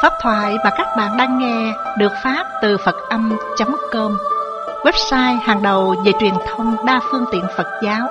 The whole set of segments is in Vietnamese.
Pháp thoại mà các bạn đang nghe được phát từ Phật-âm.com, website hàng đầu về truyền thông đa phương tiện Phật giáo.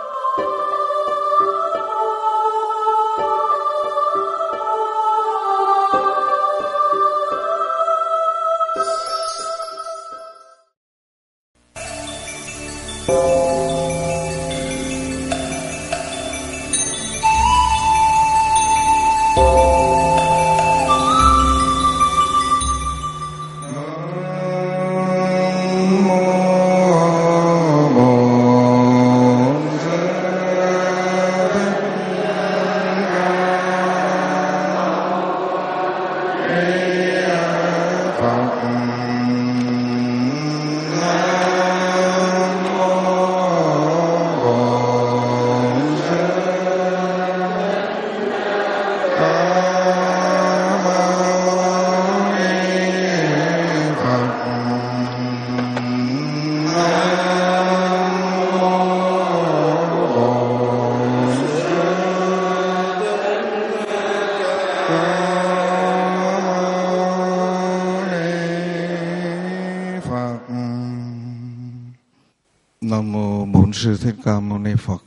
Nam mô Bổn Sư Thích Ca Mâu Ni Phật.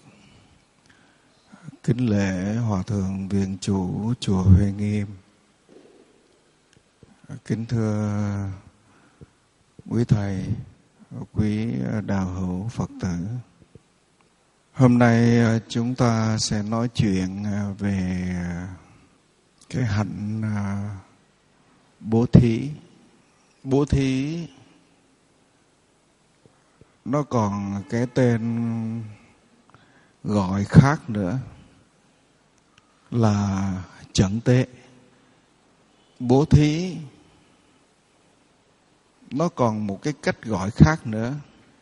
Kính lễ Hòa thượng Viện Chủ chùa Huệ Nghiêm. Kính thưa quý thầy, quý đạo hữu Phật tử. Hôm nay chúng ta sẽ nói chuyện về cái hạnh bố thí. Bố thí nó còn cái tên gọi khác nữa là chẩn tế. Bố thí nó còn một cái cách gọi khác nữa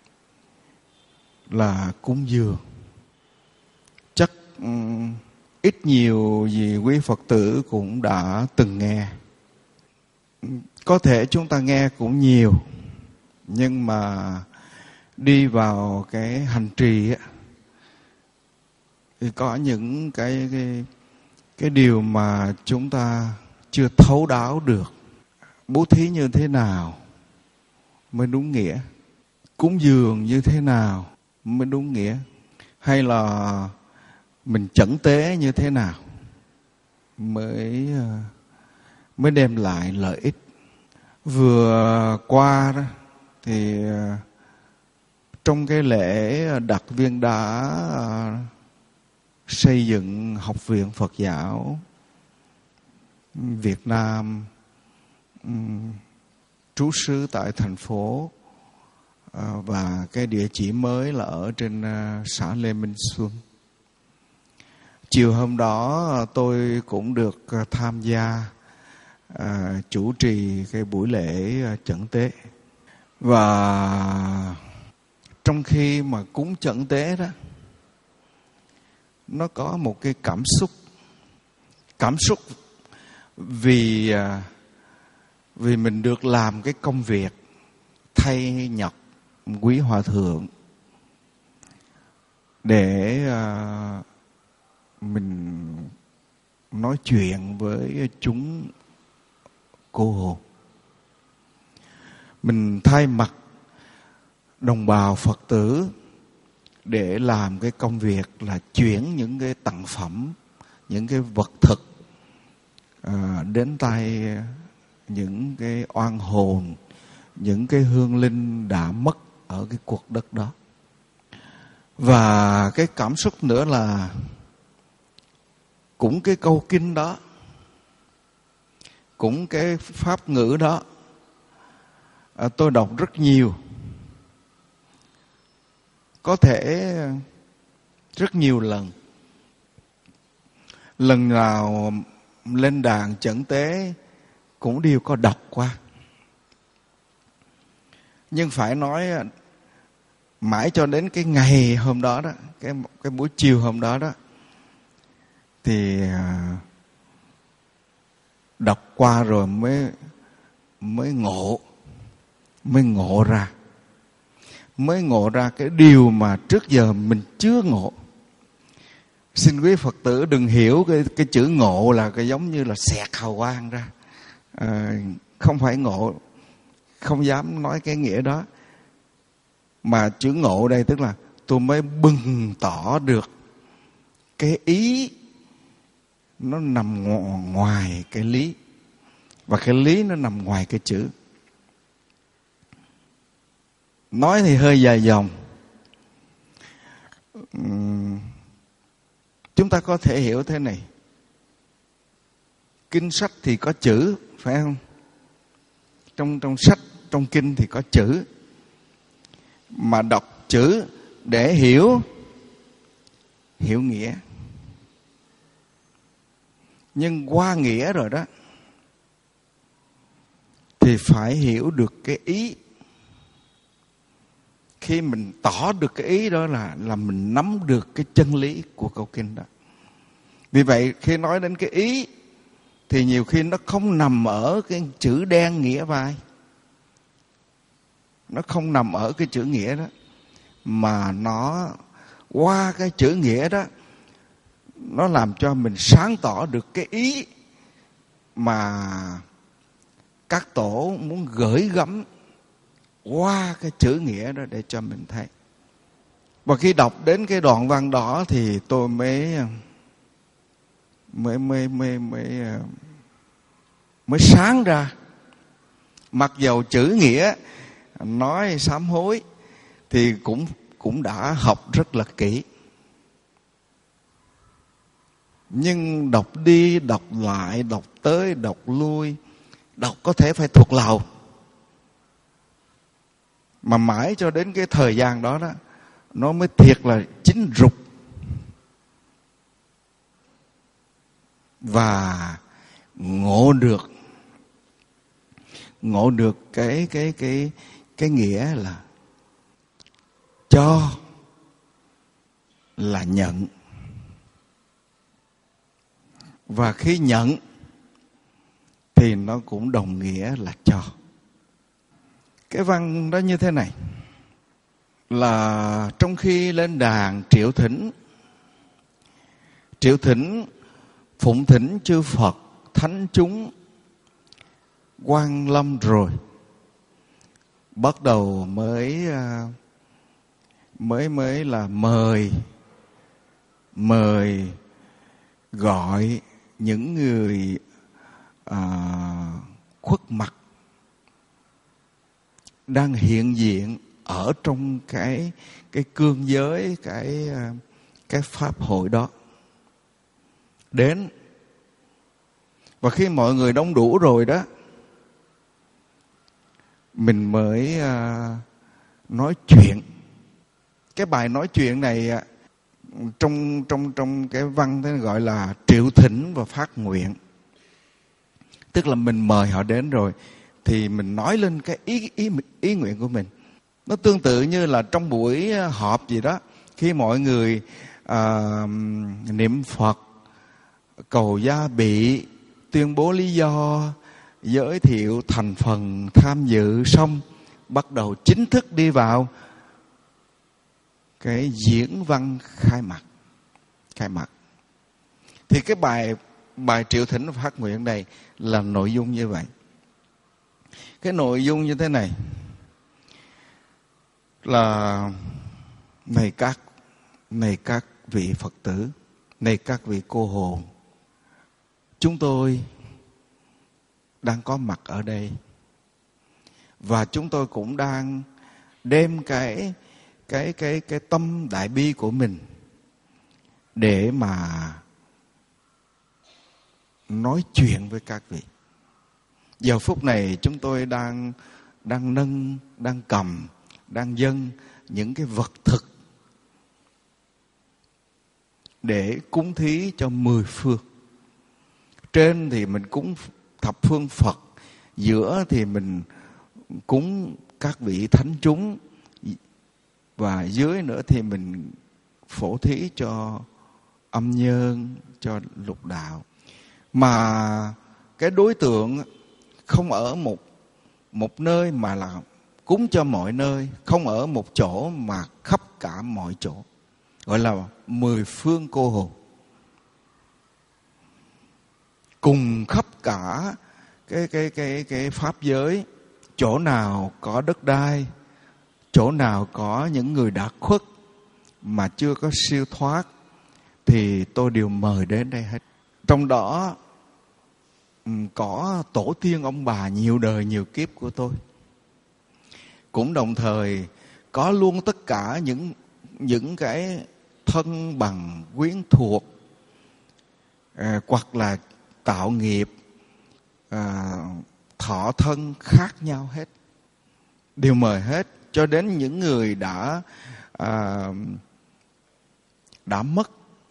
là cúng dường. Chắc ít nhiều gì quý Phật tử cũng đã từng nghe. Có thể chúng ta nghe cũng nhiều, nhưng mà đi vào cái hành trì á, thì có những cái điều mà chúng ta chưa thấu đáo được. Bố thí như thế nào mới đúng nghĩa? Cúng dường như thế nào mới đúng nghĩa? Hay là mình chẩn tế như thế nào mới đem lại lợi ích? Vừa qua đó thì trong cái lễ đặt viên đá xây dựng Học viện Phật giáo Việt Nam trú xứ tại thành phố, và cái địa chỉ mới là ở trên xã Lê Minh Xuân. Chiều hôm đó tôi cũng được tham gia chủ trì cái buổi lễ chẩn tế. Và trong khi mà cúng chẩn tế đó, nó có một cái cảm xúc vì mình được làm cái công việc thay nhọc quý hòa thượng để mình nói chuyện với chúng cô hồn. Mình thay mặt đồng bào Phật tử để làm cái công việc là chuyển những cái tặng phẩm, những cái vật thực đến tay những cái oan hồn, những cái hương linh đã mất ở cái cuộc đất đó. Và cái cảm xúc nữa là cũng cái câu kinh đó, cũng cái pháp ngữ đó, tôi đọc rất nhiều. Có thể rất nhiều lần. Lần nào lên đàn chẩn tế cũng đều có đọc qua. Nhưng phải nói mãi cho đến cái ngày hôm đó đó, cái buổi chiều hôm đó đó, thì đọc qua rồi mới ngộ ra. Mới ngộ ra cái điều mà trước giờ mình chưa ngộ. Xin quý Phật tử đừng hiểu cái chữ ngộ là cái giống như là xẹt hào quang ra. không phải ngộ, không dám nói cái nghĩa đó. Mà chữ ngộ đây tức là tôi mới bừng tỏ được cái ý nó nằm ngoài cái lý, và cái lý nó nằm ngoài cái chữ. Nói thì hơi dài dòng. Chúng ta có thể hiểu thế này. Kinh sách thì có chữ, phải không? Trong sách, trong kinh thì có chữ. Mà đọc chữ để hiểu nghĩa. Nhưng qua nghĩa rồi đó thì phải hiểu được cái ý. Khi mình tỏ được cái ý đó là mình nắm được cái chân lý của câu kinh đó. Vì vậy khi nói đến cái ý thì nhiều khi nó không nằm ở cái chữ đen nghĩa vai. Nó không nằm ở cái chữ nghĩa đó, mà nó qua cái chữ nghĩa đó, nó làm cho mình sáng tỏ được cái ý mà các tổ muốn gửi gắm qua cái chữ nghĩa đó để cho mình thấy. Và khi đọc đến cái đoạn văn đó thì tôi mới sáng ra. Mặc dầu chữ nghĩa nói sám hối thì cũng đã học rất là kỹ, nhưng đọc đi đọc lại, đọc tới đọc lui, đọc có thể phải thuộc lòng. Mà mãi cho đến cái thời gian đó đó, nó mới thiệt là chín rục và ngộ được cái nghĩa là cho là nhận. Và khi nhận thì nó cũng đồng nghĩa là cho. Cái văn đó như thế này, là trong khi lên đàn triệu thỉnh phụng thỉnh chư Phật thánh chúng quang lâm rồi, bắt đầu mới là mời gọi những người khuất mặt đang hiện diện ở trong cái cương giới, cái pháp hội đó đến. Và khi mọi người đông đủ rồi đó, mình mới nói chuyện. Cái bài nói chuyện này trong cái văn thế gọi là triệu thỉnh và phát nguyện. Tức là mình mời họ đến rồi thì mình nói lên cái ý nguyện của mình. Nó tương tự như là trong buổi họp gì đó, khi mọi người niệm Phật, cầu gia bị, tuyên bố lý do, giới thiệu thành phần tham dự xong, bắt đầu chính thức đi vào cái diễn văn khai mạc. Thì cái bài triệu thỉnh và phát nguyện này là nội dung như vậy. Cái nội dung như thế này là: này các vị Phật tử, này các vị cô hồn, chúng tôi đang có mặt ở đây, và chúng tôi cũng đang đem cái tâm đại bi của mình để mà nói chuyện với các vị. Giờ phút này chúng tôi đang nâng, đang cầm, đang dâng những cái vật thực để cúng thí cho 10 phương. Trên thì mình cúng thập phương Phật, giữa thì mình cúng các vị thánh chúng, và dưới nữa thì mình phổ thí cho âm nhân, cho lục đạo. Mà cái đối tượng không ở một nơi mà là cúng cho mọi nơi, không ở một chỗ mà khắp cả mọi chỗ, gọi là 10 phương cô hồn, cùng khắp cả cái pháp giới, chỗ nào có đất đai, chỗ nào có những người đã khuất mà chưa có siêu thoát, thì tôi đều mời đến đây hết. Trong đó có tổ tiên ông bà nhiều đời nhiều kiếp của tôi. Cũng đồng thời có luôn tất cả những cái thân bằng quyến thuộc, hoặc là tạo nghiệp, thọ thân khác nhau hết, đều mời hết. Cho đến những người đã mất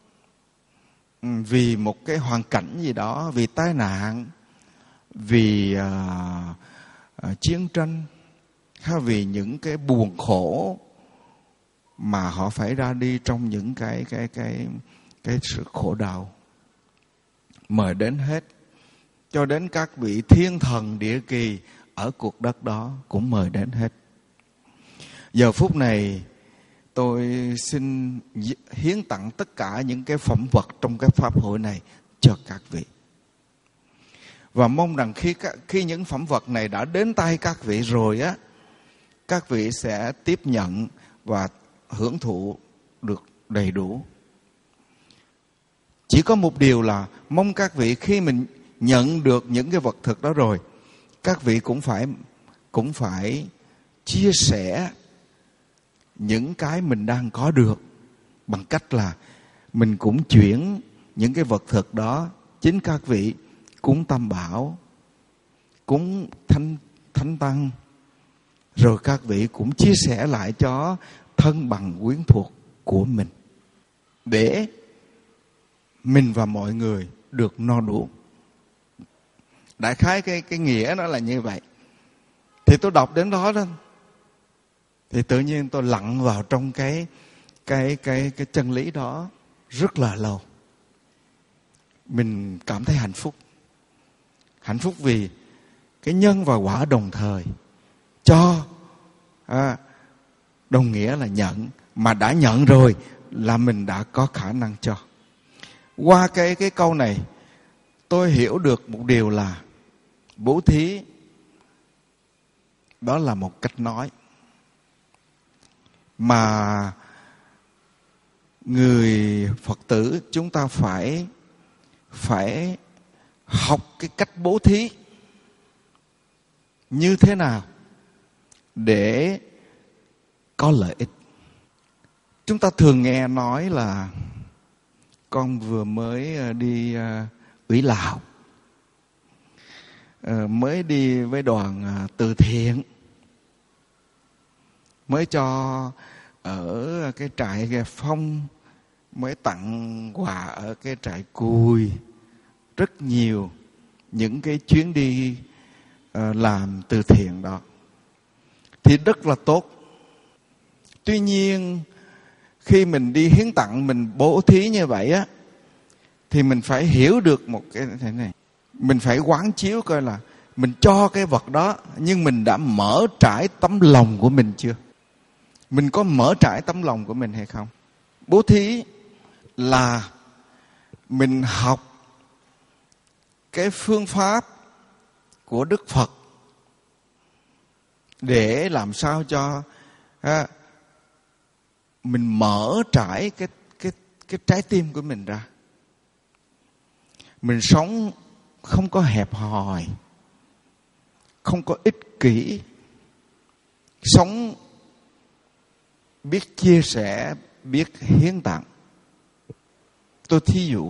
vì một cái hoàn cảnh gì đó, vì tai nạn, vì chiến tranh, hay vì những cái buồn khổ mà họ phải ra đi trong những cái sự khổ đau, mời đến hết. Cho đến các vị thiên thần địa kỳ ở cuộc đất đó cũng mời đến hết. Giờ phút này tôi xin hiến tặng tất cả những cái phẩm vật trong cái pháp hội này cho các vị. Và mong rằng khi những phẩm vật này đã đến tay các vị rồi á, các vị sẽ tiếp nhận và hưởng thụ được đầy đủ. Chỉ có một điều là mong các vị khi mình nhận được những cái vật thực đó rồi, các vị cũng phải chia sẻ những cái mình đang có được, bằng cách là mình cũng chuyển những cái vật thực đó, chính các vị cúng Tam Bảo, cúng Thánh Tăng, rồi các vị cũng chia sẻ lại cho thân bằng quyến thuộc của mình, để mình và mọi người được no đủ. Đại khái cái nghĩa nó là như vậy. Thì tôi đọc đến đó thì tự nhiên tôi lặn vào trong cái chân lý đó rất là lâu. Mình cảm thấy hạnh phúc. Hạnh phúc vì cái nhân và quả đồng thời. Cho đồng nghĩa là nhận, mà đã nhận rồi là mình đã có khả năng cho. Qua cái câu này tôi hiểu được một điều là bố thí đó là một cách nói mà người Phật tử chúng ta phải học cái cách bố thí như thế nào để có lợi ích. Chúng ta thường nghe nói là con vừa mới đi Ủy Lào, mới đi với đoàn từ thiện, mới cho ở cái trại Gà Phong, mới tặng quà ở cái trại Cùi. Rất nhiều những cái chuyến đi làm từ thiện đó thì rất là tốt. Tuy nhiên khi mình đi hiến tặng, mình bố thí như vậy á, thì mình phải hiểu được một cái thế này. Mình phải quán chiếu coi là mình cho cái vật đó, nhưng mình đã mở trải tấm lòng của mình chưa? Mình có mở trải tấm lòng của mình hay không? Bố thí là mình học cái phương pháp của Đức Phật để làm sao cho mình mở trải cái trái tim của mình ra. Mình sống không có hẹp hòi, không có ích kỷ, sống biết chia sẻ, biết hiến tặng. Tôi thí dụ,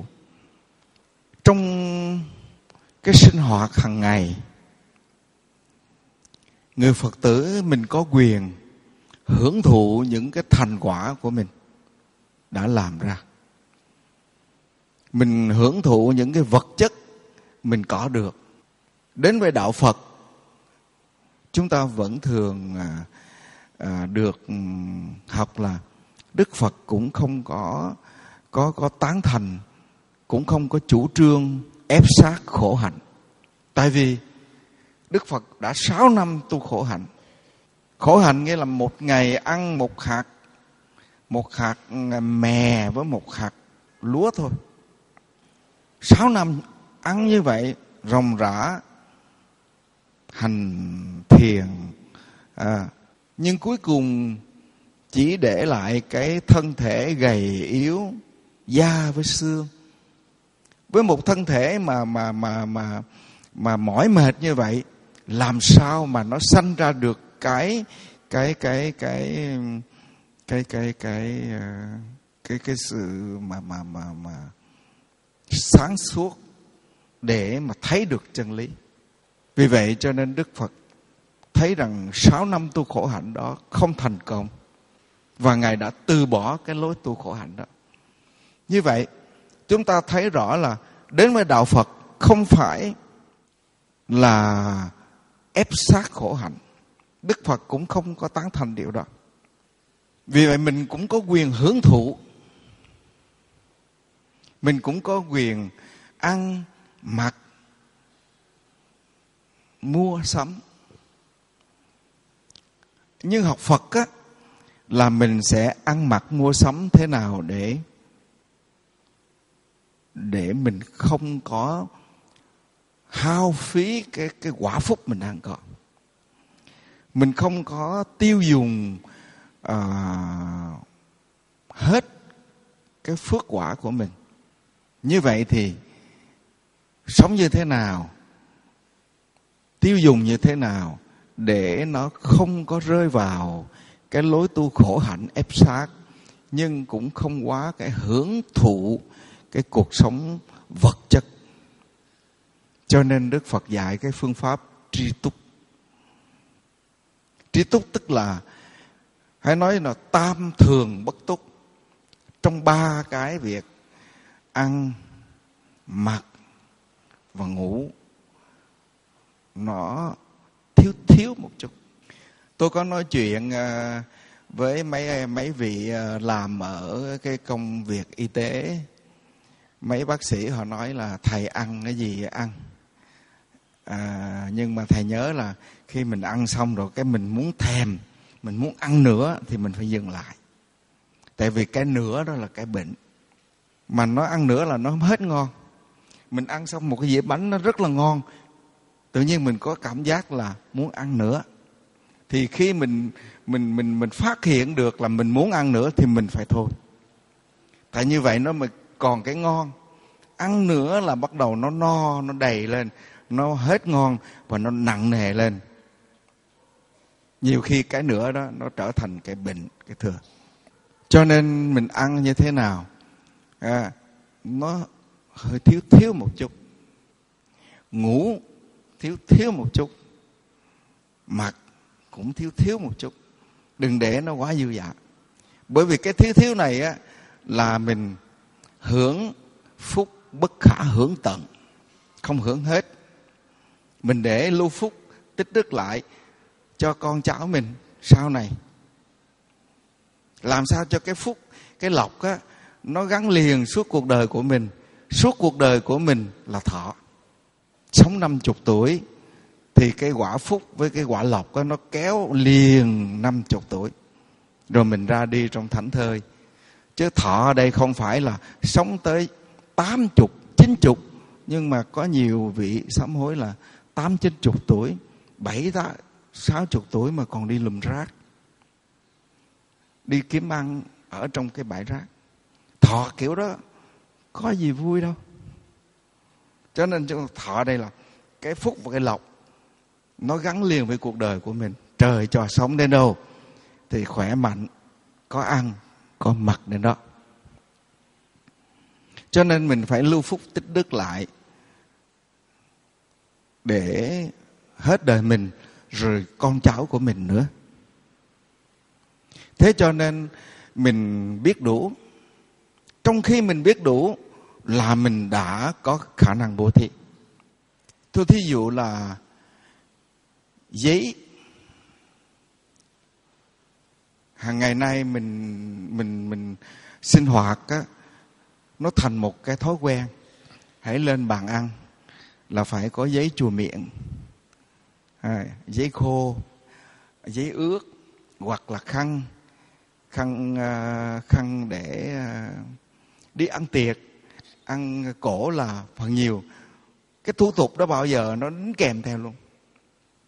trong cái sinh hoạt hàng ngày, người Phật tử mình có quyền hưởng thụ những cái thành quả của mình đã làm ra. Mình hưởng thụ những cái vật chất mình có được. Đến với đạo Phật, chúng ta vẫn thường được học là Đức Phật cũng không có tán thành, cũng không có chủ trương ép sát khổ hạnh. Tại vì Đức Phật đã 6 năm tu khổ hạnh. Khổ hạnh nghĩa là một ngày ăn một hạt mè với một hạt lúa thôi. 6 năm ăn như vậy ròng rã, hành thiền, nhưng cuối cùng chỉ để lại cái thân thể gầy yếu, da với xương. Với một thân thể mà mỏi mệt như vậy, làm sao mà nó sanh ra được cái sự mà sáng suốt để mà thấy được chân lý. Vì vậy cho nên Đức Phật thấy rằng 6 năm tu khổ hạnh đó không thành công, và Ngài đã từ bỏ cái lối tu khổ hạnh đó. Như vậy chúng ta thấy rõ là đến với đạo Phật không phải là ép sát khổ hạnh. Đức Phật cũng không có tán thành điều đó. Vì vậy mình cũng có quyền hưởng thụ, mình cũng có quyền ăn, mặc, mua sắm. Nhưng học Phật á, là mình sẽ ăn mặc mua sắm thế nào để mình không có hao phí cái quả phúc mình đang có. Mình không có tiêu dùng hết cái phước quả của mình. Như vậy thì sống như thế nào, tiêu dùng như thế nào để nó không có rơi vào cái lối tu khổ hạnh ép sát, nhưng cũng không quá cái hưởng thụ cái cuộc sống vật chất. Cho nên Đức Phật dạy cái phương pháp tri túc. Tri túc tức là, hãy nói là tam thường bất túc. Trong 3 cái việc ăn, mặc và ngủ, nó thiếu một chút. Tôi có nói chuyện với mấy vị làm ở cái công việc y tế. Mấy bác sĩ họ nói là thầy ăn cái gì ăn, nhưng mà thầy nhớ là khi mình ăn xong rồi cái mình muốn thèm, mình muốn ăn nữa thì mình phải dừng lại. Tại vì cái nữa đó là cái bệnh. Mà nó ăn nữa là nó không hết ngon. Mình ăn xong một cái dĩa bánh nó rất là ngon, tự nhiên mình có cảm giác là muốn ăn nữa. Thì khi mình phát hiện được là mình muốn ăn nữa thì mình phải thôi. Tại như vậy nó mới còn cái ngon. Ăn nữa là bắt đầu nó no, nó đầy lên, nó hết ngon và nó nặng nề lên. Nhiều khi cái nữa đó nó trở thành cái bệnh, cái thừa. Cho nên mình ăn như thế nào nó hơi thiếu một chút. Ngủ thiếu một chút. Mặc cũng thiếu một chút. Đừng để nó quá dư dả. Bởi vì cái thiếu này á, là mình hưởng phúc bất khả hưởng tận, không hưởng hết. Mình để lưu phúc tích đức lại cho con cháu mình sau này. Làm sao cho cái phúc, cái lộc á, nó gắn liền suốt cuộc đời của mình. Suốt cuộc đời của mình là thọ. Sống 50 tuổi thì cái quả phúc với cái quả lộc á, nó kéo liền 50 tuổi. Rồi mình ra đi trong thảnh thơi. Chứ thọ ở đây không phải là sống tới 80, 90. Nhưng mà có nhiều vị sám hối là 80, 90 tuổi, 70, 60 tuổi mà còn đi lùm rác, đi kiếm ăn ở trong cái bãi rác. Thọ kiểu đó có gì vui đâu. Cho nên thọ đây là cái phúc và cái lộc, nó gắn liền với cuộc đời của mình. Trời cho sống đến đâu thì khỏe mạnh, có ăn, có mặc đến đó. Cho nên mình phải lưu phúc tích đức lại để hết đời mình, rồi con cháu của mình nữa. Thế cho nên mình biết đủ. Trong khi mình biết đủ là mình đã có khả năng bố thí. Tôi thí dụ là giấy. Hàng ngày nay mình sinh hoạt á, nó thành một cái thói quen. Hãy lên bàn ăn là phải có giấy chùi miệng, giấy khô, giấy ướt, hoặc là khăn để đi ăn tiệc, ăn cổ là phần nhiều. Cái thủ tục đó bao giờ nó đính kèm theo luôn.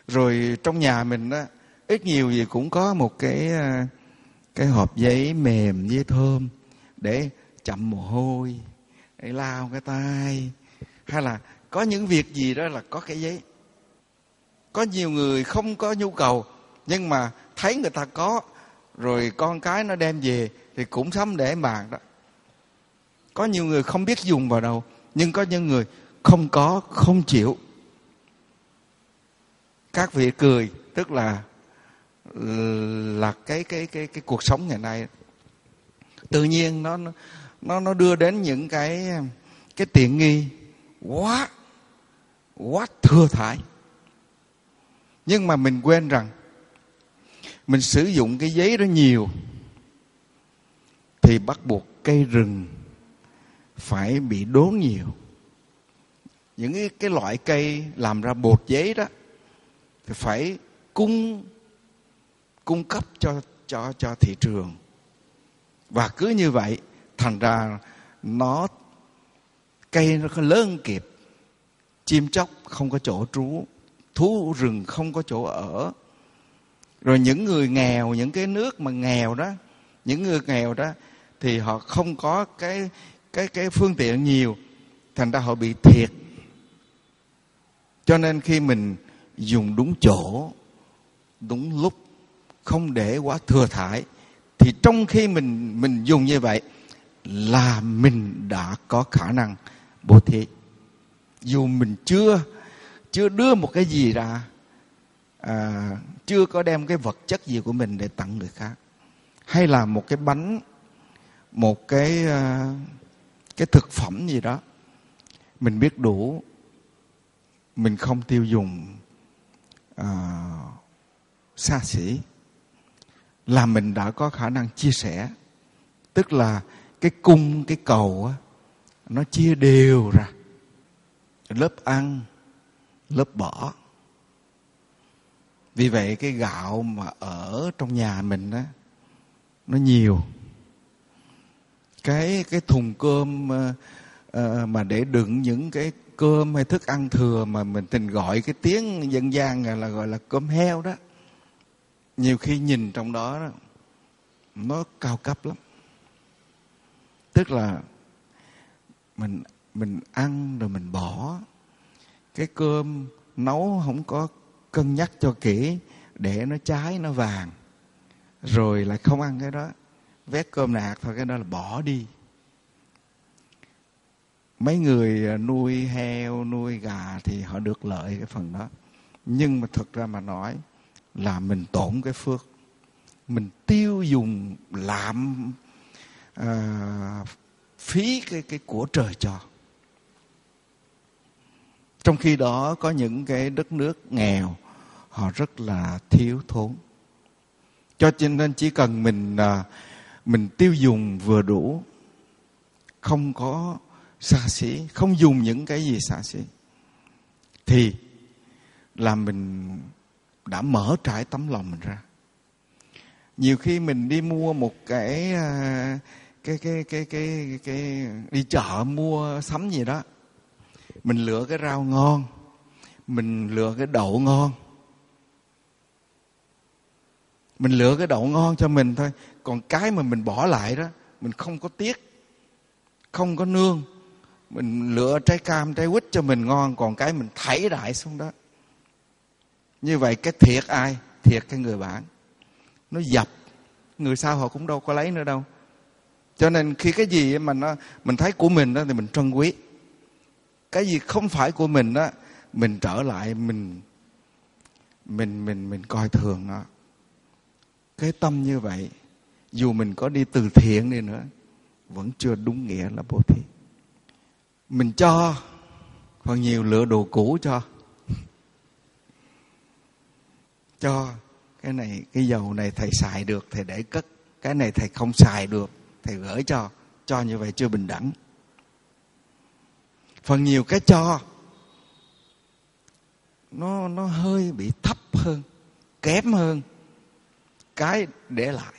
Rồi trong nhà mình á, ít nhiều gì cũng có một cái hộp giấy mềm với thơm để chậm mồ hôi, để lau cái tay, hay là có những việc gì đó là có cái giấy. Có nhiều người không có nhu cầu, nhưng mà thấy người ta có, rồi con cái nó đem về thì cũng sắm để bàn đó. Có nhiều người không biết dùng vào đâu, nhưng có những người không có, không chịu. Các vị cười, tức là cái cuộc sống ngày nay tự nhiên nó đưa đến những cái tiện nghi quá thừa thãi. Nhưng mà mình quên rằng mình sử dụng cái giấy đó nhiều thì bắt buộc cây rừng phải bị đốn nhiều. Những cái loại cây làm ra bột giấy đó thì phải cung cấp cho thị trường. Và cứ như vậy thành ra cây nó lớn kịp, chim chóc không có chỗ trú, thú rừng không có chỗ ở. Rồi những người nghèo, những cái nước mà nghèo đó, những người nghèo đó thì họ không có cái phương tiện nhiều, thành ra họ bị thiệt. Cho nên khi mình dùng đúng chỗ, đúng lúc, không để quá thừa thãi, thì trong khi mình dùng như vậy là mình đã có khả năng bố thí. Dù mình chưa đưa một cái gì ra, chưa có đem cái vật chất gì của mình để tặng người khác, hay là một cái bánh, một cái thực phẩm gì đó, mình biết đủ, mình không tiêu dùng xa xỉ, là mình đã có khả năng chia sẻ. Tức là cái cung, cái cầu á, nó chia đều ra, lớp ăn, lớp bỏ. Vì vậy cái gạo mà ở trong nhà mình á, nó nhiều. Cái thùng cơm mà để đựng những cái cơm hay thức ăn thừa mà mình tình gọi cái tiếng dân gian là gọi là cơm heo đó, nhiều khi nhìn trong đó nó cao cấp lắm. Tức là mình ăn rồi mình bỏ. Cái cơm nấu không có cân nhắc cho kỹ, để nó cháy nó vàng, rồi lại không ăn cái đó, vét cơm nạc thôi, cái đó là bỏ đi. Mấy người nuôi heo, nuôi gà thì họ được lợi cái phần đó. Nhưng mà thực ra mà nói là mình tổn cái phước. Mình tiêu dùng lạm phí cái của trời cho. Trong khi đó có những cái đất nước nghèo, họ rất là thiếu thốn. Cho nên chỉ cần mình tiêu dùng vừa đủ, không có xa xỉ, không dùng những cái gì xa xỉ, thì là mình đã mở trải tấm lòng mình ra. Nhiều khi mình đi mua một cái đi chợ mua sắm gì đó, mình lựa cái rau ngon, mình lựa cái đậu ngon, mình lựa cái đậu ngon cho mình thôi. Còn cái mà mình bỏ lại đó, mình không có tiếc, không có nương. Mình lựa trái cam, trái quýt cho mình ngon, còn cái mình thảy đại xuống đó. Như vậy cái thiệt ai? Thiệt cái người bán. Nó dập, người sau họ cũng đâu có lấy nữa đâu. Cho nên khi cái gì mà mình thấy của mình đó thì mình trân quý. Cái gì không phải của mình đó, mình trở lại mình coi thường nó. Cái tâm như vậy, dù mình có đi từ thiện đi nữa, vẫn chưa đúng nghĩa là bố thí. Mình cho, còn nhiều lựa đồ cũ cho. Cho cái này, cái dầu này thầy xài được, thầy để cất. Cái này thầy không xài được, thầy gửi cho. Cho như vậy chưa bình đẳng. Phần nhiều cái cho nó hơi bị thấp hơn, kém hơn cái để lại.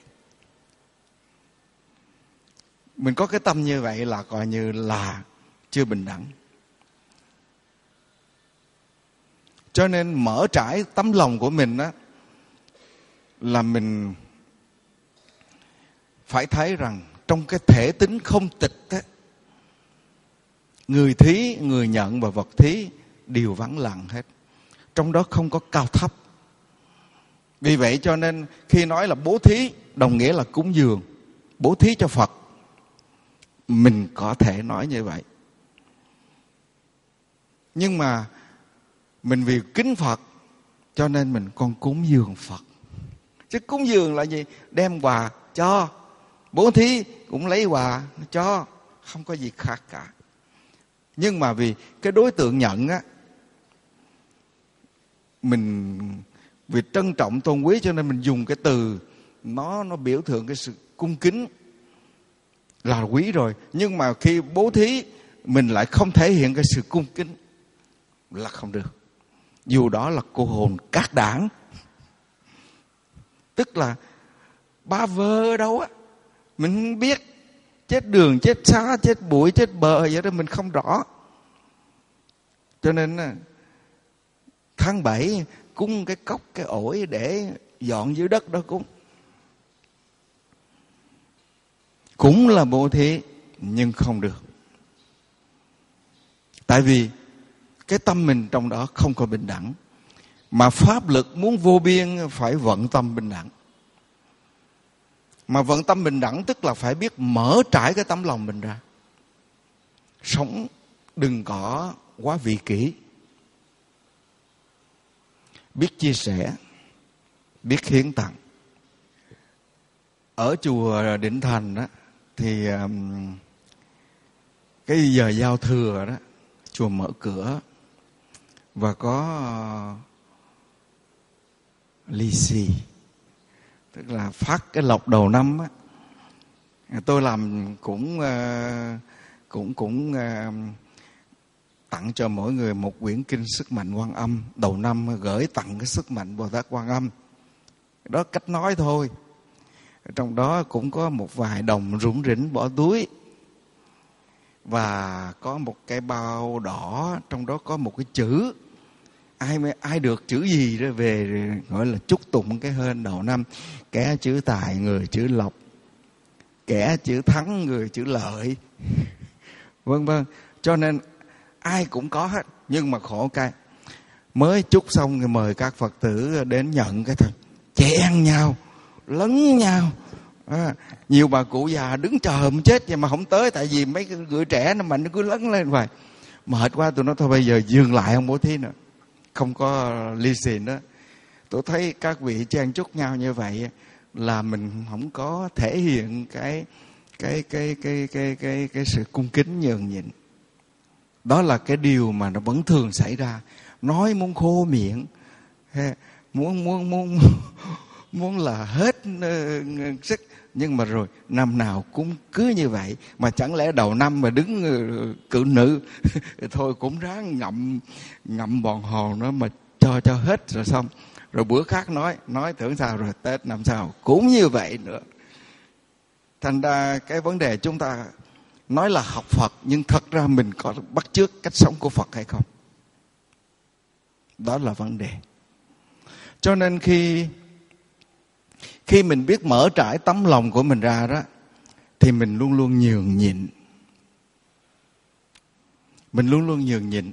Mình có cái tâm như vậy là coi như là chưa bình đẳng. Cho nên mở trải tấm lòng của mình á, là mình phải thấy rằng trong cái thể tính không tịch á, người thí, người nhận và vật thí đều vắng lặng hết. Trong đó không có cao thấp. Vì vậy cho nên khi nói là bố thí đồng nghĩa là cúng dường, bố thí cho Phật. Mình có thể nói như vậy. Nhưng mà mình vì kính Phật cho nên mình còn cúng dường Phật. Chứ cúng dường là gì? Đem quà cho. Bố thí cũng lấy quà cho. Không có gì khác cả. Nhưng mà vì cái đối tượng nhận á, mình vì trân trọng tôn quý cho nên mình dùng cái từ nó biểu tượng cái sự cung kính là quý rồi. Nhưng mà khi bố thí mình lại không thể hiện cái sự cung kính là không được. Dù đó là cô hồn cát đảng, tức là ba vơ đâu á, mình không biết, chết đường, chết xá, chết bụi, chết bờ vậy đó mình không rõ. Cho nên tháng 7 cúng cái cốc, cái ổi để dọn dưới đất đó cũng là bố thí, nhưng không được. Tại vì cái tâm mình trong đó không có bình đẳng. Mà pháp lực muốn vô biên phải vận tâm bình đẳng. Mà vận tâm bình đẳng tức là phải biết mở trải cái tấm lòng mình ra. Sống đừng có quá vị kỷ. Biết chia sẻ, biết hiến tặng. Ở chùa Định Thành đó, thì cái giờ giao thừa đó, chùa mở cửa và có lì xì, tức là phát cái lộc đầu năm á. Tôi làm cũng tặng cho mỗi người một quyển kinh Sức Mạnh Quan Âm. Đầu năm gửi tặng cái Sức Mạnh Bồ Tát Quan Âm. Đó cách nói thôi. Trong đó cũng có một vài đồng rủng rỉnh bỏ túi. Và có một cái bao đỏ, trong đó có một cái chữ. Ai được chữ gì đó về gọi là chúc tụng cái hên đầu năm. Kẻ chữ tài, người chữ lộc. Kẻ chữ thắng, người chữ lợi. Vân vân. Cho nên ai cũng có hết. Nhưng mà khổ cái mới chúc xong rồi mời các Phật tử đến nhận cái thôi, chen nhau, lấn nhau. Nhiều bà cụ già đứng chờ mà chết vậy mà không tới. Tại vì mấy cái người trẻ nó mạnh, nó cứ lấn lên hoài. Mệt quá, tụi nó thôi bây giờ dừng lại, không bố thí nữa, không có ly xì nữa. Tôi thấy các vị chen chúc nhau như vậy là mình không có thể hiện cái sự cung kính nhường nhịn. Đó là cái điều mà nó vẫn thường xảy ra. Nói muốn khô miệng, muốn là hết sức, nhưng mà rồi năm nào cũng cứ như vậy. Mà chẳng lẽ đầu năm mà đứng cự nữ thôi cũng ráng ngậm bòn hòn nó mà cho hết rồi xong. Rồi bữa khác nói tưởng sao rồi Tết năm sau cũng như vậy nữa. Thành ra cái vấn đề chúng ta nói là học Phật, nhưng thật ra mình có bắt chước cách sống của Phật hay không? Đó là vấn đề. Cho nên khi mình biết mở trải tấm lòng của mình ra đó, thì mình luôn luôn nhường nhịn. Mình luôn luôn nhường nhịn.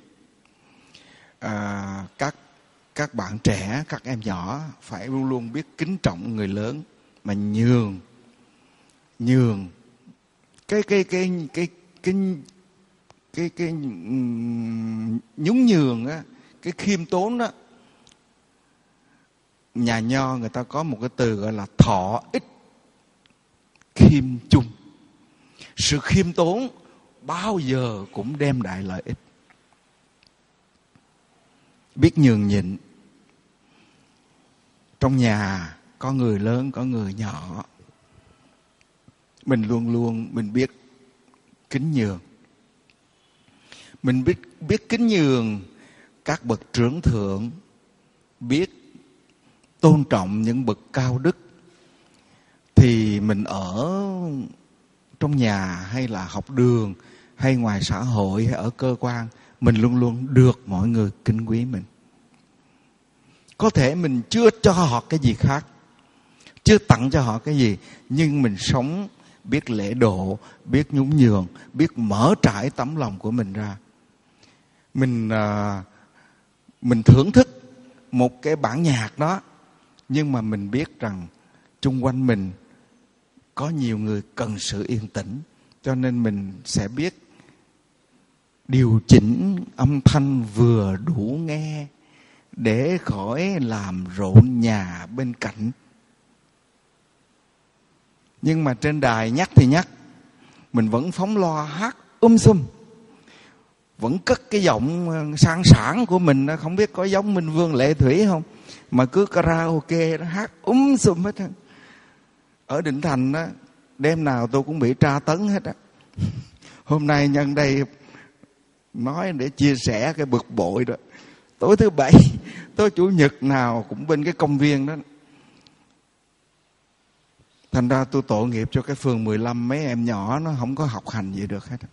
Các bạn trẻ, các em nhỏ phải luôn luôn biết kính trọng người lớn, mà nhường cái nhún nhường á, cái khiêm tốn đó. Nhà Nho người ta có một cái từ gọi là thọ ích khiêm chung. Sự khiêm tốn bao giờ cũng đem lại lợi ích. Biết nhường nhịn. Trong nhà có người lớn, có người nhỏ, mình luôn luôn mình biết kính nhường. Mình biết kính nhường các bậc trưởng thượng, biết tôn trọng những bậc cao đức. Thì mình ở trong nhà hay là học đường hay ngoài xã hội hay ở cơ quan, mình luôn luôn được mọi người kính quý mình. Có thể mình chưa cho họ cái gì khác, chưa tặng cho họ cái gì, nhưng mình sống biết lễ độ, biết nhún nhường, biết mở trải tấm lòng của mình ra. Mình thưởng thức một cái bản nhạc đó, nhưng mà mình biết rằng chung quanh mình có nhiều người cần sự yên tĩnh, cho nên mình sẽ biết điều chỉnh âm thanh vừa đủ nghe để khỏi làm rộn nhà bên cạnh. Nhưng mà trên đài nhắc thì nhắc, mình vẫn phóng loa hát sum, vẫn cất cái giọng sang sảng của mình. Không biết có giống Minh Vương Lệ Thủy không, mà cứ karaoke nó hát sum hết. Ở Định Thành á, đêm nào tôi cũng bị tra tấn hết á. Hôm nay nhân đây nói để chia sẻ cái bực bội đó. Tối thứ Bảy, tối Chủ nhật nào cũng bên cái công viên đó. Thành ra tôi tội nghiệp cho cái phường 15, mấy em nhỏ nó không có học hành gì được hết.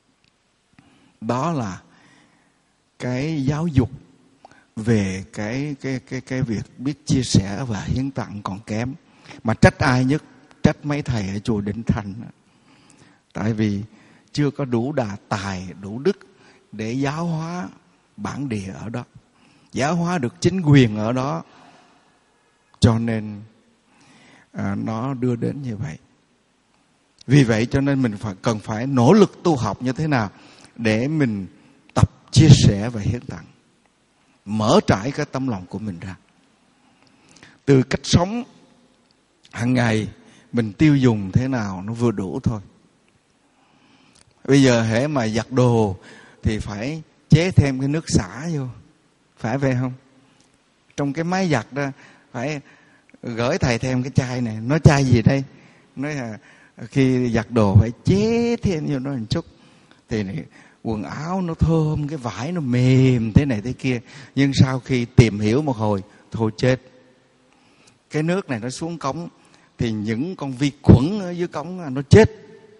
Đó là cái giáo dục về cái việc biết chia sẻ và hiến tặng còn kém. Mà trách ai nhất? Trách mấy thầy ở chùa Định Thành. Tại vì chưa có đủ đà tài, đủ đức để giáo hóa bản địa ở đó, giáo hóa được chính quyền ở đó, cho nên nó đưa đến như vậy. Vì vậy cho nên mình cần phải nỗ lực tu học như thế nào để mình tập chia sẻ và hiến tặng, mở trải cái tâm lòng của mình ra. Từ cách sống hàng ngày mình tiêu dùng thế nào nó vừa đủ thôi. Bây giờ hễ mà giặt đồ thì phải chế thêm cái nước xả vô, phải vậy không? Trong cái máy giặt đó phải gửi thầy thêm cái chai này. Nói chai gì đây? Nói là khi giặt đồ phải chế thêm vô nó một chút thì này, quần áo nó thơm, cái vải nó mềm thế này thế kia. Nhưng sau khi tìm hiểu một hồi, thôi chết, cái nước này nó xuống cống thì những con vi khuẩn ở dưới cống nó chết,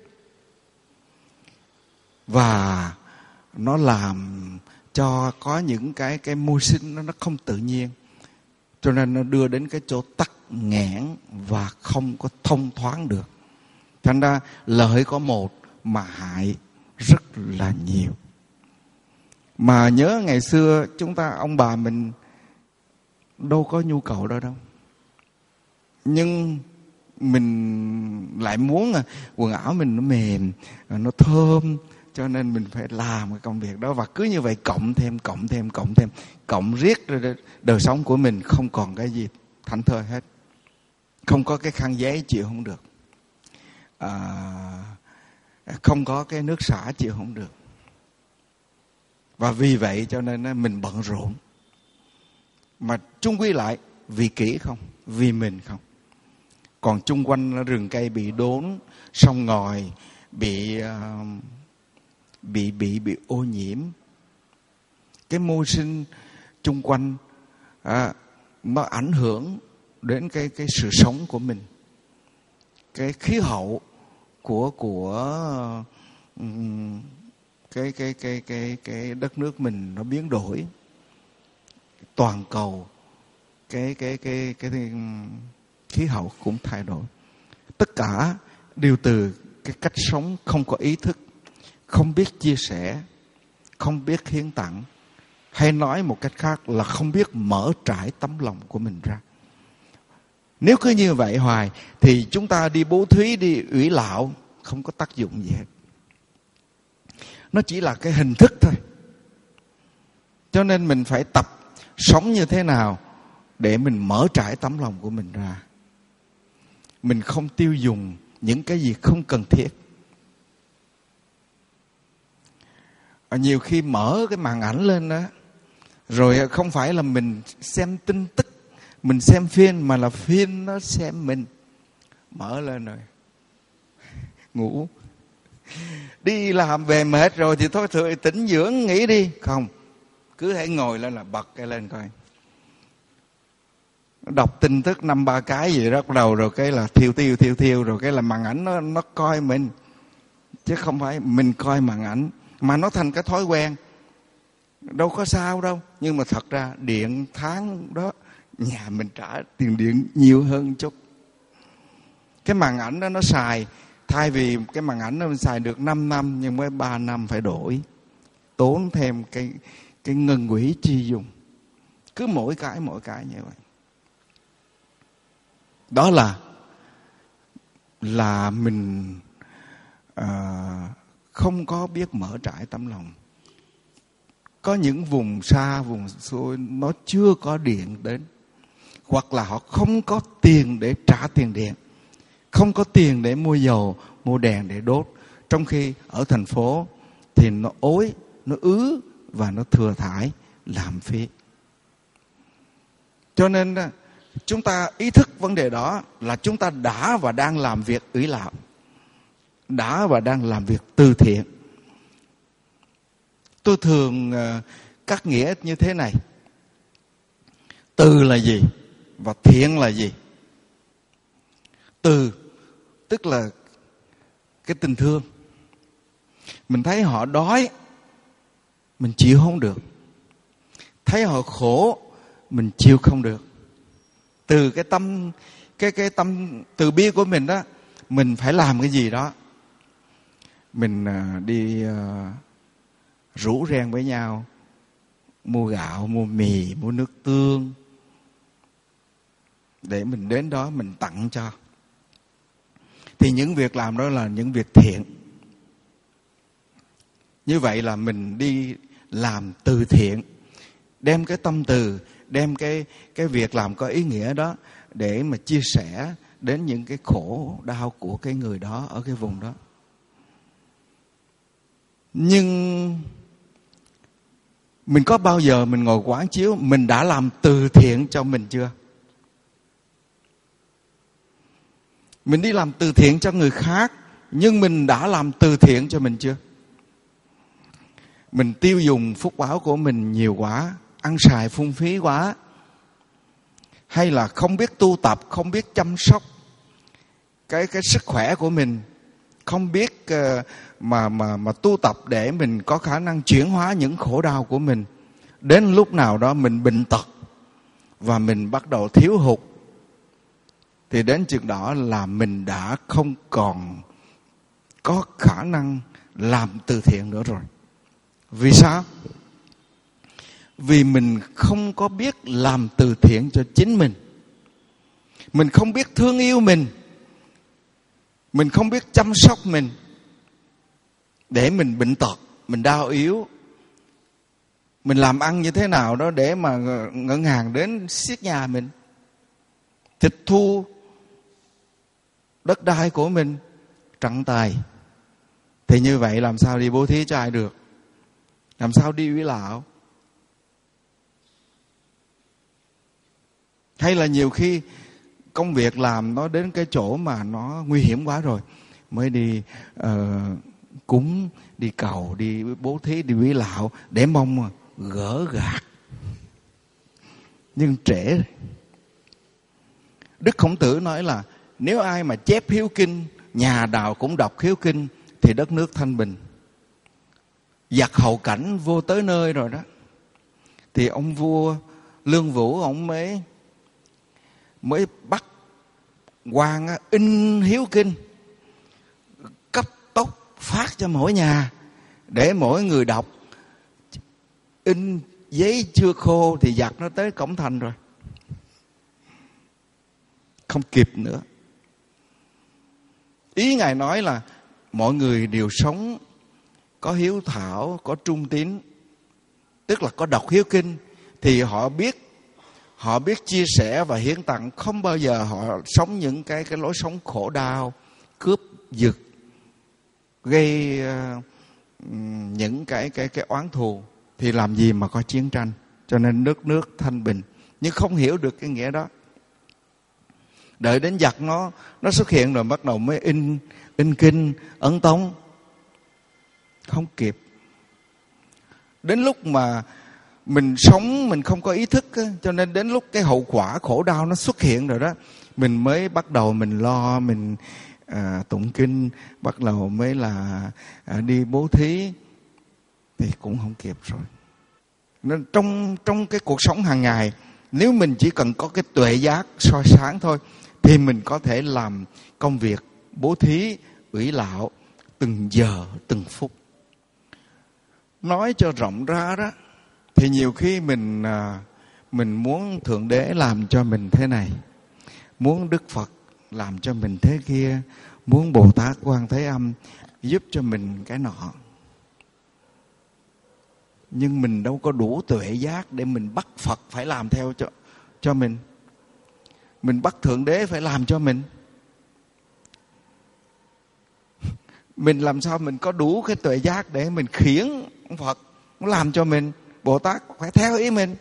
và nó làm cho có những cái môi sinh nó không tự nhiên, cho nên nó đưa đến cái chỗ tắc nghẽn và không có thông thoáng được. Thành ra lợi có một mà hại rất là nhiều. Mà nhớ ngày xưa chúng ta, ông bà mình đâu có nhu cầu đó đâu, nhưng mình lại muốn quần áo mình nó mềm, nó thơm, cho nên mình phải làm cái công việc đó. Và cứ như vậy cộng riết rồi đời sống của mình không còn cái gì thảnh thơi hết. Không có cái khăn giấy chịu không được, không có cái nước xả chịu không được. Và vì vậy cho nên mình bận rộn. Mà chung quy lại vì kỹ không? Vì mình không. Còn chung quanh rừng cây bị đốn, sông ngòi bị ô nhiễm, cái môi sinh chung quanh nó ảnh hưởng đến cái sự sống của mình. Cái khí hậu của cái đất nước mình nó biến đổi, toàn cầu cái khí hậu cũng thay đổi. Tất cả đều từ cái cách sống không có ý thức, không biết chia sẻ, không biết hiến tặng, hay nói một cách khác là không biết mở trải tấm lòng của mình ra. Nếu cứ như vậy hoài thì chúng ta đi bố thí, đi ủy lạo không có tác dụng gì hết. Nó chỉ là cái hình thức thôi. Cho nên mình phải tập sống như thế nào để mình mở trải tấm lòng của mình ra. Mình không tiêu dùng những cái gì không cần thiết. Nhiều khi mở cái màn ảnh lên đó, rồi không phải là mình xem tin tức, mình xem phim, mà là phim nó xem mình. Mở lên rồi ngủ. Đi làm về mệt rồi thì thôi thôi tĩnh dưỡng nghỉ đi. Không, cứ hãy ngồi lên là bật cái lên coi. Đọc tin tức 5-3 cái gì đó bắt đầu, rồi cái là thiêu, rồi cái là màn ảnh nó coi mình, chứ không phải mình coi màn ảnh. Mà nó thành cái thói quen, đâu có sao đâu. Nhưng mà thật ra điện tháng đó nhà mình trả tiền điện nhiều hơn chút. Cái màn ảnh đó nó xài, thay vì cái màn ảnh đó mình xài được 5 năm nhưng mới 3 năm phải đổi, tốn thêm cái ngân quỹ chi dùng. Cứ mỗi cái như vậy. Đó là mình không có biết mở trải tấm lòng. Có những vùng xa, vùng xôi nó chưa có điện đến, hoặc là họ không có tiền để trả tiền điện, không có tiền để mua dầu, mua đèn để đốt. Trong khi ở thành phố thì nó ối, nó ứ và nó thừa thải, lãng phí. Cho nên chúng ta ý thức vấn đề đó là chúng ta đã và đang làm việc ủy lạc, đã và đang làm việc từ thiện. Tôi thường cắt nghĩa như thế này: từ là gì và thiện là gì? Từ tức là cái tình thương. Mình thấy họ đói, mình chịu không được. Thấy họ khổ, mình chịu không được. Từ cái tâm, cái tâm từ bi của mình đó, mình phải làm cái gì đó. Mình đi rủ reng với nhau, mua gạo, mua mì, mua nước tương, để mình đến đó mình tặng cho. Thì những việc làm đó là những việc thiện. Như vậy là mình đi làm từ thiện, đem cái tâm từ, đem cái việc làm có ý nghĩa đó để mà chia sẻ đến những cái khổ đau của cái người đó ở cái vùng đó. Nhưng mình có bao giờ mình ngồi quán chiếu mình đã làm từ thiện cho mình chưa? Mình đi làm từ thiện cho người khác, nhưng mình đã làm từ thiện cho mình chưa? Mình tiêu dùng phúc báo của mình nhiều quá, ăn xài phung phí quá, hay là không biết tu tập, không biết chăm sóc cái sức khỏe của mình, không biết mà tu tập để mình có khả năng chuyển hóa những khổ đau của mình. Đến lúc nào đó mình bệnh tật và mình bắt đầu thiếu hụt, thì đến chừng đó là mình đã không còn có khả năng làm từ thiện nữa rồi. Vì sao? Vì mình không có biết làm từ thiện cho chính mình. Mình không biết thương yêu mình. Mình không biết chăm sóc mình. Để mình bệnh tật, mình đau yếu. Mình làm ăn như thế nào đó để mà ngân hàng đến siết nhà mình, tịch thu đất đai của mình, trắng tay. Thì như vậy làm sao đi bố thí cho ai được? Làm sao đi ủy lão? Hay là nhiều khi công việc làm nó đến cái chỗ mà nó nguy hiểm quá rồi, mới đi cúng, đi cầu, đi bố thí, đi ủy lão để mong gỡ gạc. Nhưng trễ. Đức Khổng Tử nói là nếu ai mà chép hiếu kinh, nhà nào cũng đọc hiếu kinh, thì đất nước thanh bình. Giặc hậu cảnh vô tới nơi rồi đó, thì ông vua Lương Vũ ông mới bắt quan in hiếu kinh, cấp tốc phát cho mỗi nhà, để mỗi người đọc. In giấy chưa khô thì giặc nó tới cổng thành rồi, không kịp nữa. Ý Ngài nói là mọi người đều sống có hiếu thảo, có trung tín, tức là có đọc hiếu kinh, thì họ biết chia sẻ và hiến tặng, không bao giờ họ sống những cái lối sống khổ đau, cướp giật, gây những cái oán thù, thì làm gì mà có chiến tranh. Cho nên đất nước thanh bình. Nhưng không hiểu được cái nghĩa đó. Đợi đến giặc nó xuất hiện rồi bắt đầu mới in kinh, ấn tống. Không kịp. Đến lúc mà mình sống mình không có ý thức á, cho nên đến lúc cái hậu quả khổ đau nó xuất hiện rồi đó, mình mới bắt đầu mình lo, mình tụng kinh, bắt đầu mới là đi bố thí, thì cũng không kịp rồi. Nên trong cái cuộc sống hàng ngày Nếu mình chỉ cần có cái tuệ giác soi sáng thôi, thì mình có thể làm công việc bố thí, ủy lạo từng giờ, từng phút. Nói cho rộng ra đó, thì nhiều khi mình muốn Thượng Đế làm cho mình thế này, muốn Đức Phật làm cho mình thế kia, muốn Bồ Tát Quan Thế Âm giúp cho mình cái nọ. Nhưng mình đâu có đủ tuệ giác để mình bắt Phật phải làm theo cho mình. Mình bắt Thượng Đế phải làm cho mình. Mình làm sao mình có đủ cái tuệ giác để mình khiển Phật làm cho mình, Bồ Tát phải theo ý mình.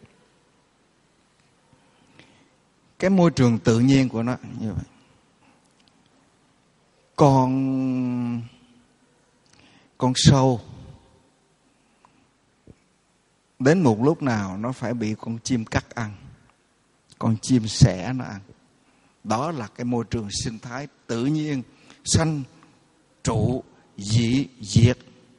Cái môi trường tự nhiên của nó như vậy. Con sâu đến một lúc nào nó phải bị con chim cắt ăn, con chim sẻ nó ăn. Đó là cái môi trường sinh thái tự nhiên, sanh trụ dị diệt,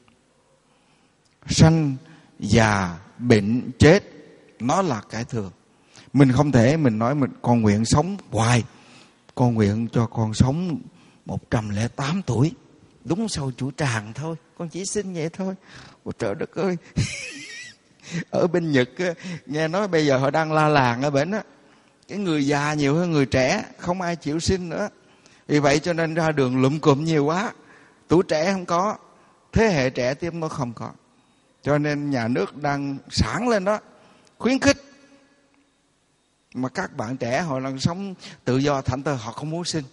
sanh già bệnh chết, nó là cái thường. Mình không thể mình nói mình con nguyện sống hoài, con nguyện cho con sống 108 tuổi, đúng sau chủ tràng thôi, con chỉ xin vậy thôi. Ôi trời đất ơi. Ở bên Nhật nghe nói bây giờ họ đang la làng ở bển á, cái người già nhiều hơn người trẻ, không ai chịu sinh nữa. Vì vậy cho nên ra đường lụm cụm nhiều quá, tuổi trẻ không có, thế hệ trẻ tiếp nó không có. Cho nên nhà nước đang sáng lên đó, khuyến khích mà các bạn trẻ họ đang sống tự do, thảnh thơi, họ không muốn sinh.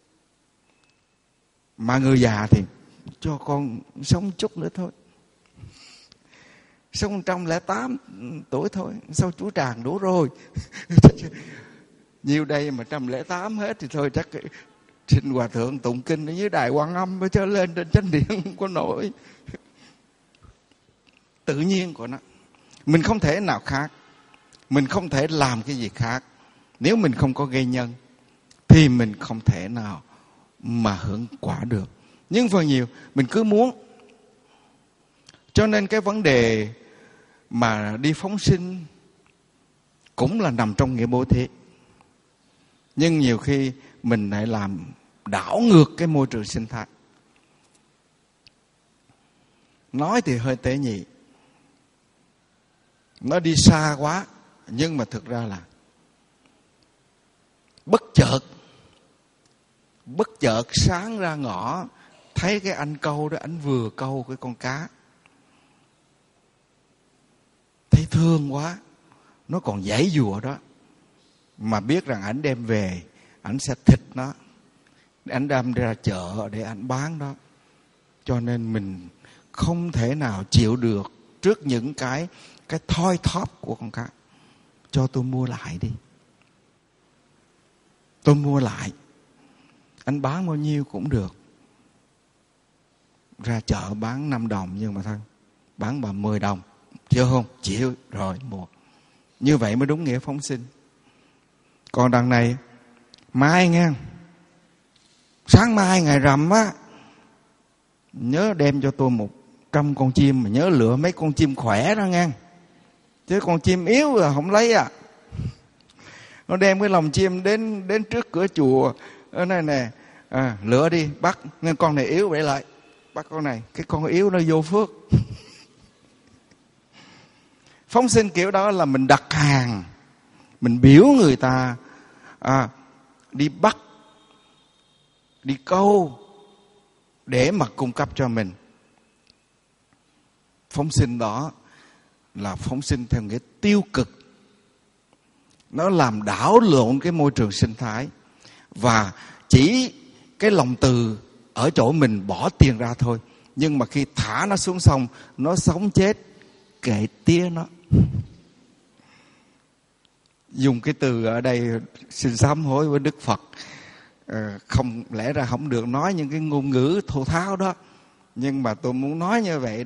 Mà người già thì cho con sống chút nữa thôi, sống 108 tuổi thôi, sau chú tràng đủ rồi. Nhiều đây mà 108 hết thì thôi chắc xin hòa thượng tụng kinh ở dưới đài Quan Âm mới cho lên trên chánh điện không có nổi. Tự nhiên của nó, mình không thể nào khác, mình không thể làm cái gì khác. Nếu mình không có gây nhân thì mình không thể nào mà hưởng quả được. Nhưng phần nhiều mình cứ muốn. Cho nên cái vấn đề mà đi phóng sinh cũng là nằm trong nghĩa bố thí. Nhưng nhiều khi mình lại làm đảo ngược cái môi trường sinh thái. Nói thì hơi tế nhị, nó đi xa quá, nhưng mà thực ra là bất chợt sáng ra ngõ, thấy cái anh câu đó, anh vừa câu cái con cá, thấy thương quá, nó còn giãy giụa đó, mà biết rằng ảnh đem về, ảnh sẽ thịt nó, ảnh đem ra chợ để ảnh bán đó. Cho nên mình không thể nào chịu được trước những cái thoi thóp của con cá. Cho tôi mua lại đi, tôi mua lại, anh bán bao nhiêu cũng được. Ra chợ bán 5 đồng nhưng mà thôi, bán bà 10 đồng, chịu không? Chịu, rồi mua. Như vậy mới đúng nghĩa phóng sinh. Còn đằng này, mai nghe, sáng mai ngày rằm á, nhớ đem cho tôi 100 con chim, mà nhớ lựa mấy con chim khỏe đó nghe, chứ con chim yếu là không lấy à. Nó đem cái lồng chim đến trước cửa chùa ở này nè, lựa đi, bắt nên con này yếu vậy lại, bắt con này, cái con yếu nó vô phước. Phóng sinh kiểu đó là mình đặt hàng, mình biểu người ta đi bắt, đi câu để mà cung cấp cho mình. Phóng sinh đó là phóng sinh theo nghĩa tiêu cực, nó làm đảo lộn cái môi trường sinh thái. Và chỉ cái lòng từ ở chỗ mình bỏ tiền ra thôi, nhưng mà khi thả nó xuống sông, nó sống chết kệ tía nó. Dùng cái từ ở đây xin sám hối với Đức Phật, không lẽ ra không được nói những cái ngôn ngữ thô tháo đó, nhưng mà tôi muốn nói như vậy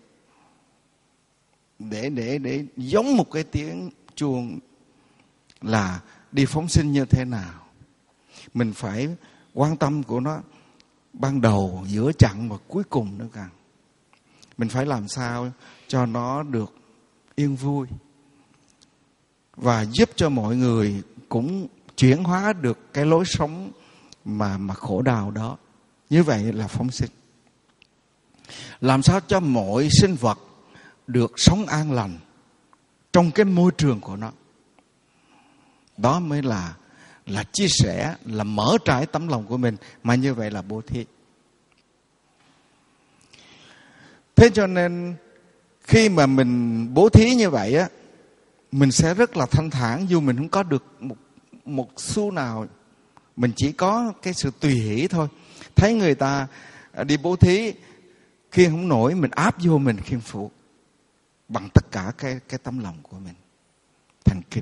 để giống một cái tiếng chuông là đi phóng sinh như thế nào. Mình phải quan tâm của nó ban đầu, giữa chặng và cuối cùng nữa cả. Mình phải làm sao cho nó được yên vui. và giúp cho mọi người cũng chuyển hóa được cái lối sống mà khổ đau đó. Như vậy là phóng sinh. Làm sao cho mọi sinh vật được sống an lành trong cái môi trường của nó. Đó mới là chia sẻ, là mở trải tấm lòng của mình, mà như vậy là bố thí. Thế cho nên khi mà mình bố thí như vậy á, mình sẽ rất là thanh thản, dù mình không có được một xu nào, mình chỉ có cái sự tùy hỷ thôi. Thấy người ta đi bố thí khiêng không nổi, mình áp vô mình khiêng phụ bằng tất cả cái tấm lòng của mình, thành kính.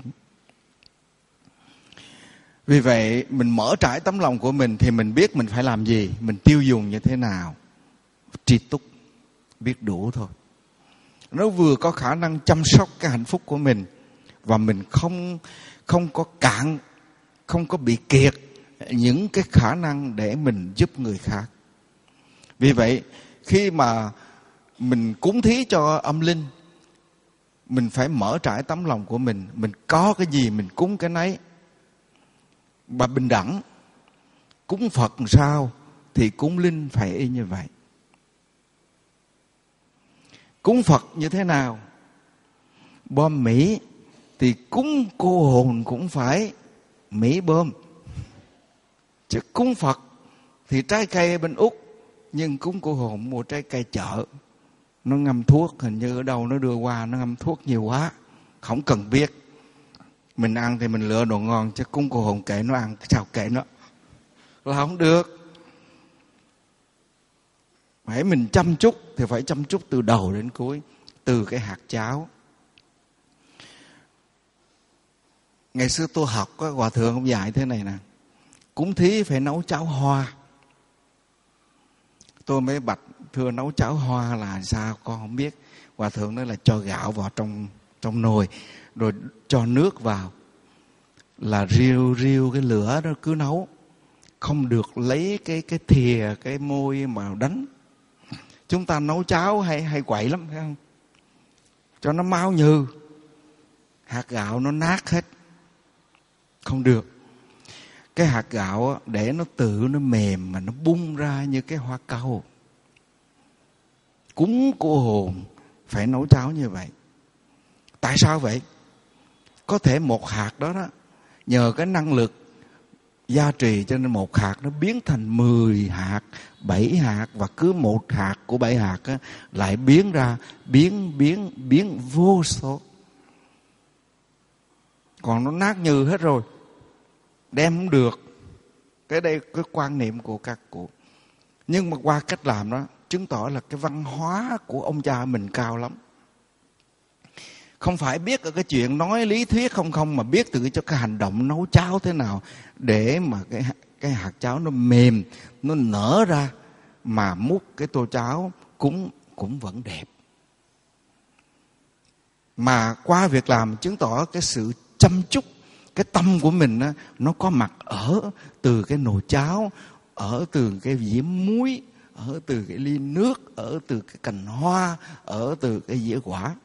Vì vậy mình mở trải tấm lòng của mình thì mình biết mình phải làm gì, mình tiêu dùng như thế nào, tri túc, biết đủ thôi. Nó vừa có khả năng chăm sóc cái hạnh phúc của mình, và mình không có cạn, không có bị kiệt những cái khả năng để mình giúp người khác. Vì vậy khi mà mình cúng thí cho âm linh, mình phải mở trải tấm lòng của mình có cái gì mình cúng cái nấy, và bình đẳng. Cúng Phật làm sao thì cúng linh phải y như vậy. Cúng Phật như thế nào? Bom Mỹ thì cúng cô hồn cũng phải Mỹ bom. Chứ cúng Phật thì trái cây bên Úc, nhưng cúng cô hồn mua trái cây chợ, nó ngâm thuốc, hình như ở đâu nó đưa qua, nó ngâm thuốc nhiều quá, không cần biết. Mình ăn thì mình lựa đồ ngon, chứ cúng cô hồn kệ nó ăn, sao kệ nó, là không được. Phải mình chăm chút thì phải chăm chút từ đầu đến cuối, từ cái hạt cháo. Ngày xưa tôi học, Hòa Thượng ông dạy thế này nè: cúng thí phải nấu cháo hoa. Tôi mới bạch, thưa nấu cháo hoa là sao con không biết. Hòa Thượng nói là cho gạo vào trong nồi, rồi cho nước vào, là riu cái lửa đó cứ nấu, không được lấy cái thìa, cái môi mà đánh. Chúng ta nấu cháo hay quậy lắm, phải không? Cho nó mau nhừ, hạt gạo nó nát hết, không được. Cái hạt gạo để nó tự nó mềm mà nó bung ra như cái hoa cau. Cúng cô hồn phải nấu cháo như vậy. Tại sao vậy? Có thể một hạt đó nhờ cái năng lực gia trì cho nên một hạt nó biến thành 10 hạt, 7 hạt, và cứ một hạt của 7 hạt lại biến ra biến vô số. Còn nó nát như hết rồi, đem không được. Cái đây cái quan niệm của các cụ. Nhưng mà qua cách làm đó chứng tỏ là cái văn hóa của ông cha mình cao lắm. Không phải biết ở cái chuyện nói lý thuyết không, mà biết từ cho cái hành động nấu cháo thế nào để mà cái hạt cháo nó mềm, nó nở ra, mà múc cái tô cháo cũng vẫn đẹp. Mà qua việc làm chứng tỏ cái sự chăm chút, cái tâm của mình nó có mặt ở từ cái nồi cháo, ở từ cái dĩa muối, ở từ cái ly nước, ở từ cái cành hoa, ở từ cái dĩa quả.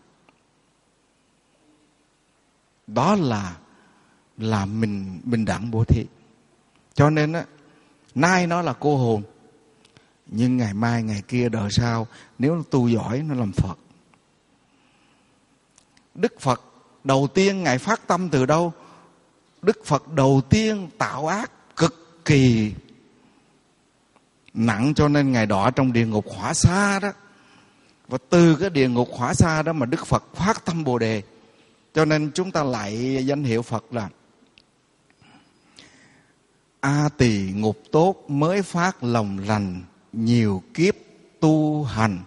Đó là mình bình đẳng bố thí. Cho nên nay nó là cô hồn, nhưng ngày mai ngày kia đời sau nếu nó tu giỏi nó làm Phật. Đức Phật đầu tiên Ngài phát tâm từ đâu? Đức Phật đầu tiên tạo ác cực kỳ nặng, cho nên Ngài đọa trong địa ngục Hỏa Sa đó. Và từ cái địa ngục Hỏa Sa đó mà Đức Phật phát tâm Bồ Đề. Cho nên chúng ta lại danh hiệu Phật là A Tỳ ngục tốt mới phát lòng lành, nhiều kiếp tu hành,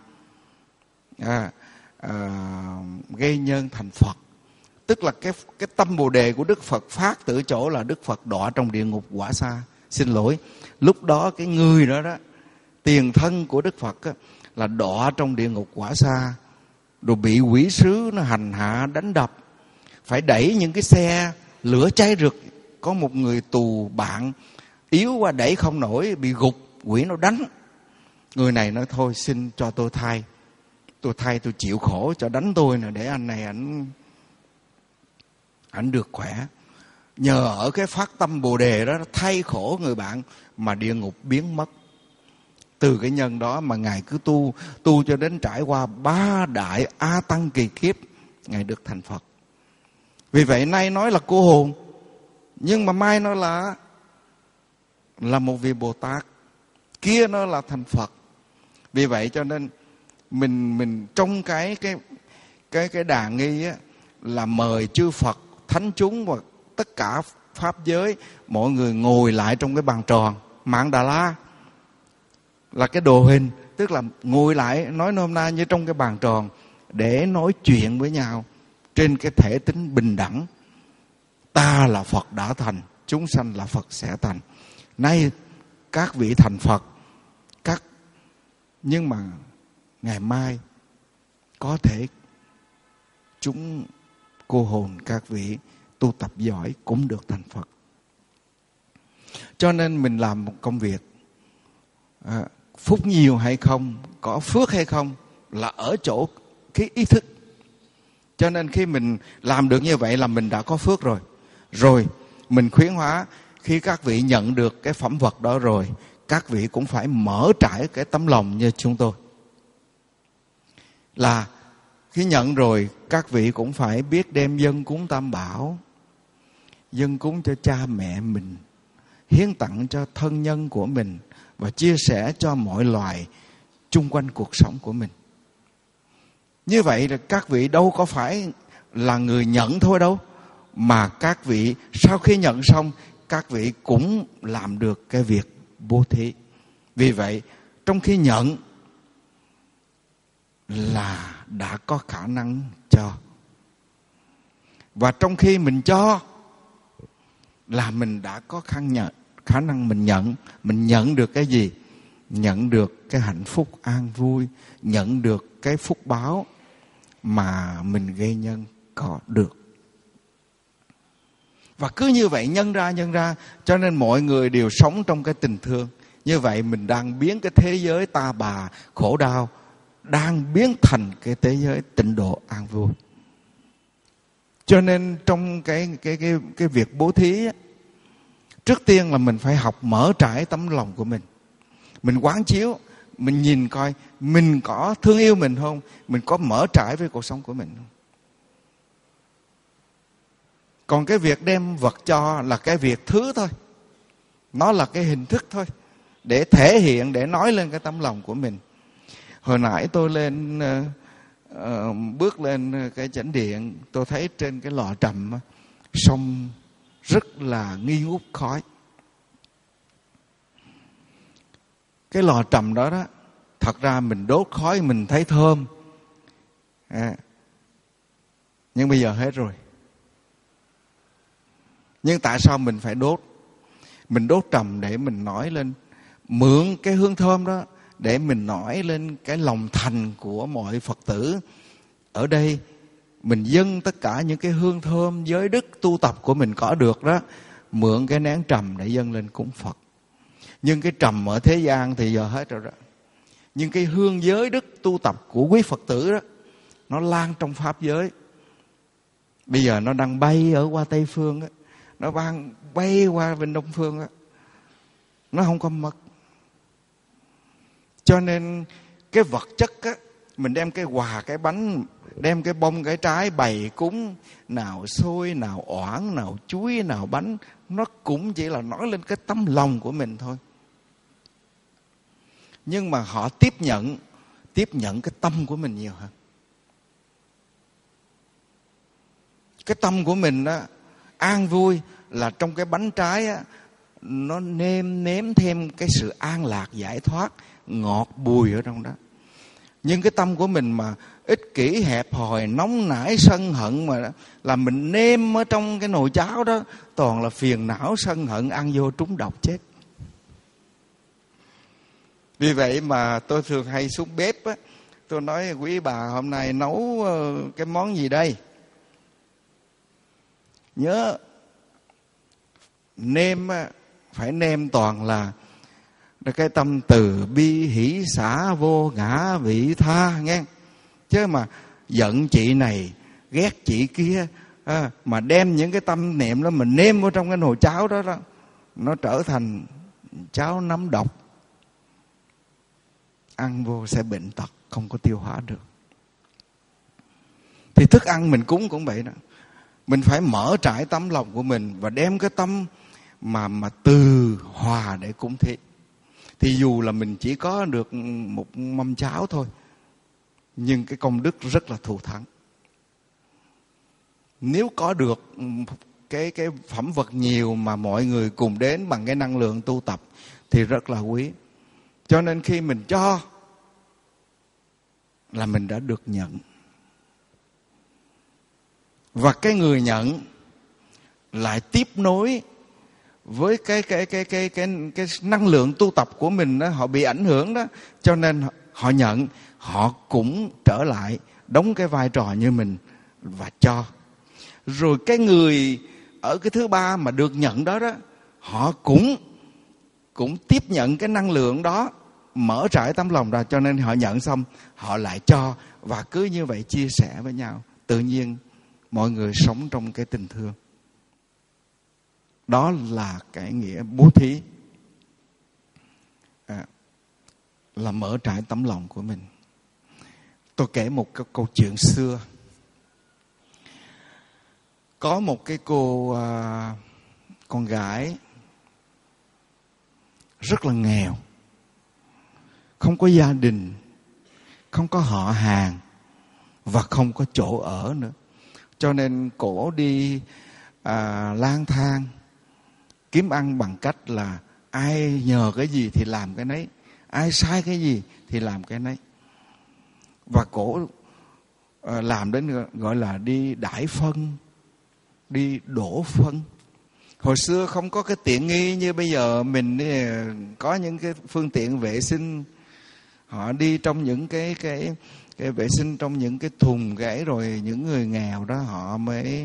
gây nhân thành Phật. Tức là cái tâm Bồ Đề của Đức Phật phát từ chỗ là Đức Phật đọa trong địa ngục Hỏa Sa. Xin lỗi, lúc đó cái người đó tiền thân của Đức Phật là đọa trong địa ngục Hỏa Sa, rồi bị quỷ sứ nó hành hạ đánh đập, phải đẩy những cái xe lửa cháy rực. Có một người tù bạn yếu quá đẩy không nổi, bị gục, quỷ nó đánh. Người này nói thôi xin cho tôi thay, tôi chịu khổ cho đánh tôi nè, để anh này ảnh được khỏe. Nhờ ở cái phát tâm Bồ Đề đó thay khổ người bạn mà địa ngục biến mất. Từ cái nhân đó mà Ngài cứ tu cho đến trải qua 3 đại A Tăng kỳ kiếp, Ngài được thành Phật. Vì vậy nay nói là cô hồn, nhưng mà mai nó là một vị Bồ Tát, kia nó là thành Phật. Vì vậy cho nên mình trong cái đàn nghi á, là mời chư Phật, thánh chúng và tất cả pháp giới, mọi người ngồi lại trong cái bàn tròn. Mạn Đà La là cái đồ hình, tức là ngồi lại, nói nôm na như trong cái bàn tròn, để nói chuyện với nhau trên cái thể tính bình đẳng. Ta là Phật đã thành, chúng sanh là Phật sẽ thành. Nay các vị thành Phật, nhưng mà ngày mai có thể chúng cô hồn các vị tu tập giỏi cũng được thành Phật. Cho nên mình làm một công việc, phúc nhiều hay không, có phước hay không là ở chỗ cái ý thức. Cho nên khi mình làm được như vậy là mình đã có phước rồi. Rồi mình khuyến hóa, khi các vị nhận được cái phẩm vật đó rồi, các vị cũng phải mở trải cái tấm lòng như chúng tôi. Là khi nhận rồi, các vị cũng phải biết đem dâng cúng Tam Bảo, dâng cúng cho cha mẹ mình, hiến tặng cho thân nhân của mình, và chia sẻ cho mọi loài chung quanh cuộc sống của mình. Như vậy là các vị đâu có phải là người nhận thôi đâu, mà các vị sau khi nhận xong, các vị cũng làm được cái việc bố thí. Vì vậy trong khi nhận là đã có khả năng cho, và trong khi mình cho là mình đã có khả năng mình nhận được cái gì? Nhận được cái hạnh phúc an vui, nhận được cái phúc báo mà mình gây nhân có được. Và cứ như vậy nhân ra, cho nên mọi người đều sống trong cái tình thương. Như vậy mình đang biến cái thế giới ta bà khổ đau, đang biến thành cái thế giới tịnh độ an vui. Cho nên trong cái việc bố thí á, trước tiên là mình phải học mở trải tấm lòng của mình. Mình quán chiếu, mình nhìn coi mình có thương yêu mình không, mình có mở trải với cuộc sống của mình không. Còn cái việc đem vật cho là cái việc thứ thôi, nó là cái hình thức thôi, để thể hiện, để nói lên cái tấm lòng của mình. Hồi nãy tôi lên bước lên cái chánh điện, tôi thấy trên cái lò trầm sông rất là nghi ngút khói. Cái lò trầm đó đó, thật ra mình đốt khói mình thấy thơm, nhưng bây giờ hết rồi. Nhưng tại sao mình phải đốt? Mình đốt trầm để mình nói lên, mượn cái hương thơm đó để mình nói lên cái lòng thành của mọi Phật tử. Ở đây mình dâng tất cả những cái hương thơm giới đức tu tập của mình có được đó, mượn cái nén trầm để dâng lên cúng Phật. Nhưng cái trầm ở thế gian thì giờ hết rồi đó. Nhưng cái hương giới đức tu tập của quý Phật tử đó, nó lan trong pháp giới. Bây giờ nó đang bay ở qua Tây Phương đó, nó đang bay qua bên Đông Phương đó, nó không có mất. Cho nên cái vật chất á, mình đem cái quà, cái bánh, đem cái bông, cái trái bày cúng, nào xôi, nào oảng, nào chuối, nào bánh, nó cũng chỉ là nói lên cái tấm lòng của mình thôi. Nhưng mà họ tiếp nhận cái tâm của mình nhiều hơn. Cái tâm của mình á, an vui là trong cái bánh trái á, nó nếm thêm cái sự an lạc, giải thoát, ngọt bùi ở trong đó. Nhưng cái tâm của mình mà ích kỷ, hẹp hòi, nóng nảy, sân hận mà là mình nêm ở trong cái nồi cháo đó, toàn là phiền não, sân hận, ăn vô trúng độc chết. Vì vậy mà tôi thường hay xuống bếp á, tôi nói quý bà hôm nay nấu cái món gì đây? Nhớ nêm phải nêm toàn là cái tâm từ bi hỷ xả vô ngã vị tha nghe. Chứ mà giận chị này ghét chị kia Mà đem những cái tâm niệm đó mình nêm vào trong cái nồi cháo đó, nó trở thành cháo nấm độc, ăn vô sẽ bệnh tật, không có tiêu hóa được. Thì thức ăn mình cúng cũng vậy đó. Mình phải mở trải tấm lòng của mình và đem cái tâm mà từ hòa để cúng thí. Thì dù là mình chỉ có được một mâm cháo thôi, nhưng cái công đức rất là thù thắng. Nếu có được cái phẩm vật nhiều mà mọi người cùng đến bằng cái năng lượng tu tập thì rất là quý. Cho nên khi mình cho là mình đã được nhận. Và cái người nhận lại tiếp nối với cái năng lượng tu tập của mình đó, họ bị ảnh hưởng đó, cho nên họ nhận, họ cũng trở lại đóng cái vai trò như mình và cho. Rồi cái người ở cái thứ ba mà được nhận đó đó, họ cũng tiếp nhận cái năng lượng đó, mở trải tấm lòng ra, cho nên họ nhận xong họ lại cho, và cứ như vậy chia sẻ với nhau. Tự nhiên mọi người sống trong cái tình thương. Đó là cái nghĩa bố thí, là mở trải tấm lòng của mình. Tôi kể một cái câu chuyện xưa. Có một cái cô con gái rất là nghèo, không có gia đình, không có họ hàng và không có chỗ ở nữa. Cho nên cổ đi lang thang kiếm ăn bằng cách là ai nhờ cái gì thì làm cái nấy, ai sai cái gì thì làm cái nấy. Và cổ làm đến gọi là đi đãi phân, đi đổ phân. Hồi xưa không có cái tiện nghi như bây giờ mình có những cái phương tiện vệ sinh. Họ đi trong những cái vệ sinh trong những cái thùng gãy, rồi những người nghèo đó họ mới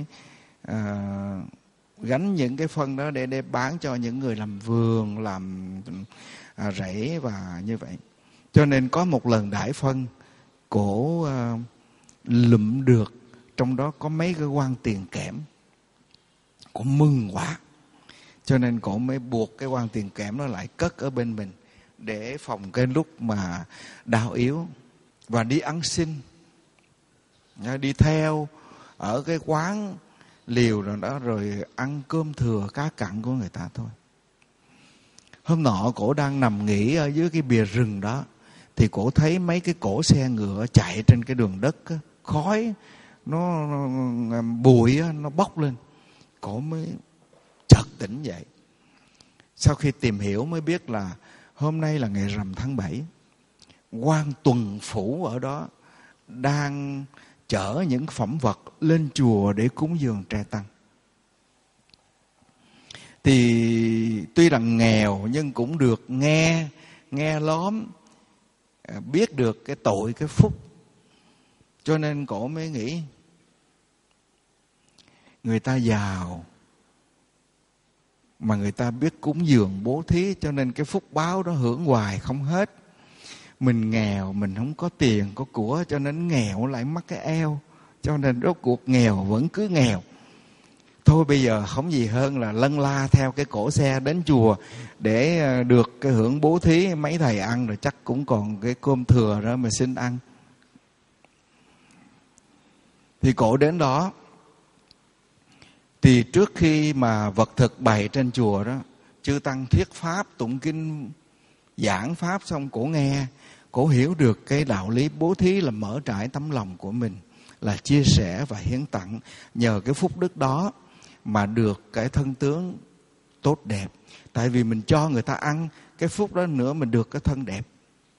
gánh những cái phân đó để bán cho những người làm vườn, làm rẫy và như vậy. Cho nên có một lần đãi phân, cổ lụm được trong đó có mấy cái quan tiền kẽm. Cổ mừng quá, cho nên cổ mới buộc cái quan tiền kẽm nó lại cất ở bên mình để phòng cái lúc mà đau yếu. Và đi ăn xin, đi theo ở cái quán liều rồi đó, rồi ăn cơm thừa cá cặn của người ta thôi. Hôm nọ cổ đang nằm nghỉ ở dưới cái bìa rừng đó, thì cổ thấy mấy cái cỗ xe ngựa chạy trên cái đường đất, khói nó bụi nó bốc lên. Cổ mới chợt tỉnh dậy. Sau khi tìm hiểu mới biết là hôm nay là ngày rằm tháng 7, quan tuần phủ ở đó đang chở những phẩm vật lên chùa để cúng dường trai tăng. Thì tuy là nghèo nhưng cũng được nghe lóm, biết được cái tội cái phúc. Cho nên cổ mới nghĩ người ta giàu mà người ta biết cúng dường bố thí, cho nên cái phúc báo đó hưởng hoài không hết. Mình nghèo, mình không có tiền có của, cho nên nghèo lại mắc cái eo, cho nên rốt cuộc nghèo vẫn cứ nghèo. Thôi bây giờ không gì hơn là lân la theo cái cỗ xe đến chùa để được cái hưởng bố thí. Mấy thầy ăn rồi chắc cũng còn cái cơm thừa đó mà xin ăn. Thì cổ đến đó, thì trước khi mà vật thực bày trên chùa đó, chư tăng thuyết pháp, tụng kinh, giảng pháp xong cổ nghe, cổ hiểu được cái đạo lý bố thí là mở trải tấm lòng của mình, là chia sẻ và hiến tặng. Nhờ cái phúc đức đó mà được cái thân tướng tốt đẹp. Tại vì mình cho người ta ăn, cái phúc đó nữa mình được cái thân đẹp.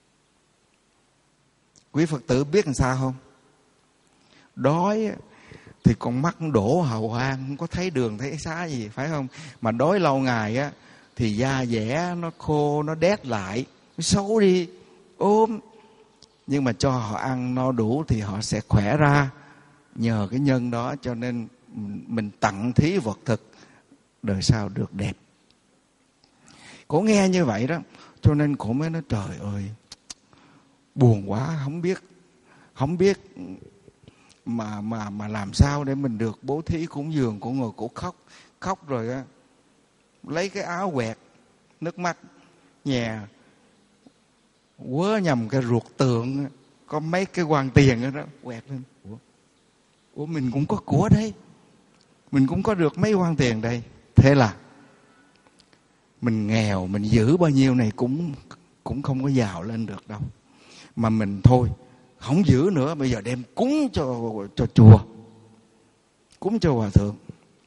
Quý Phật tử biết làm sao không? Đói thì con mắt đổ hào quang, không có thấy đường thấy xá gì, phải không? Mà đói lâu ngày á thì da dẻ nó khô, nó đét lại, nó xấu đi, ốm. Nhưng mà cho họ ăn no đủ thì họ sẽ khỏe ra. Nhờ cái nhân đó cho nên mình tặng thí vật thực, đời sau được đẹp. Cổ nghe như vậy đó, cho nên cổ mới nói trời ơi, buồn quá, không biết mà làm sao để mình được bố thí cúng dường. Cổ ngồi cổ khóc rồi á, lấy cái áo quẹt nước mắt nhè quớ nhầm cái ruột tượng, có mấy cái quan tiền đó quẹt lên. Ủa mình cũng có của đây, mình cũng có được mấy quan tiền đây. Thế là mình nghèo, mình giữ bao nhiêu này cũng không có giàu lên được đâu. Mà mình thôi, không giữ nữa, bây giờ đem cúng cho chùa, cúng cho hòa thượng.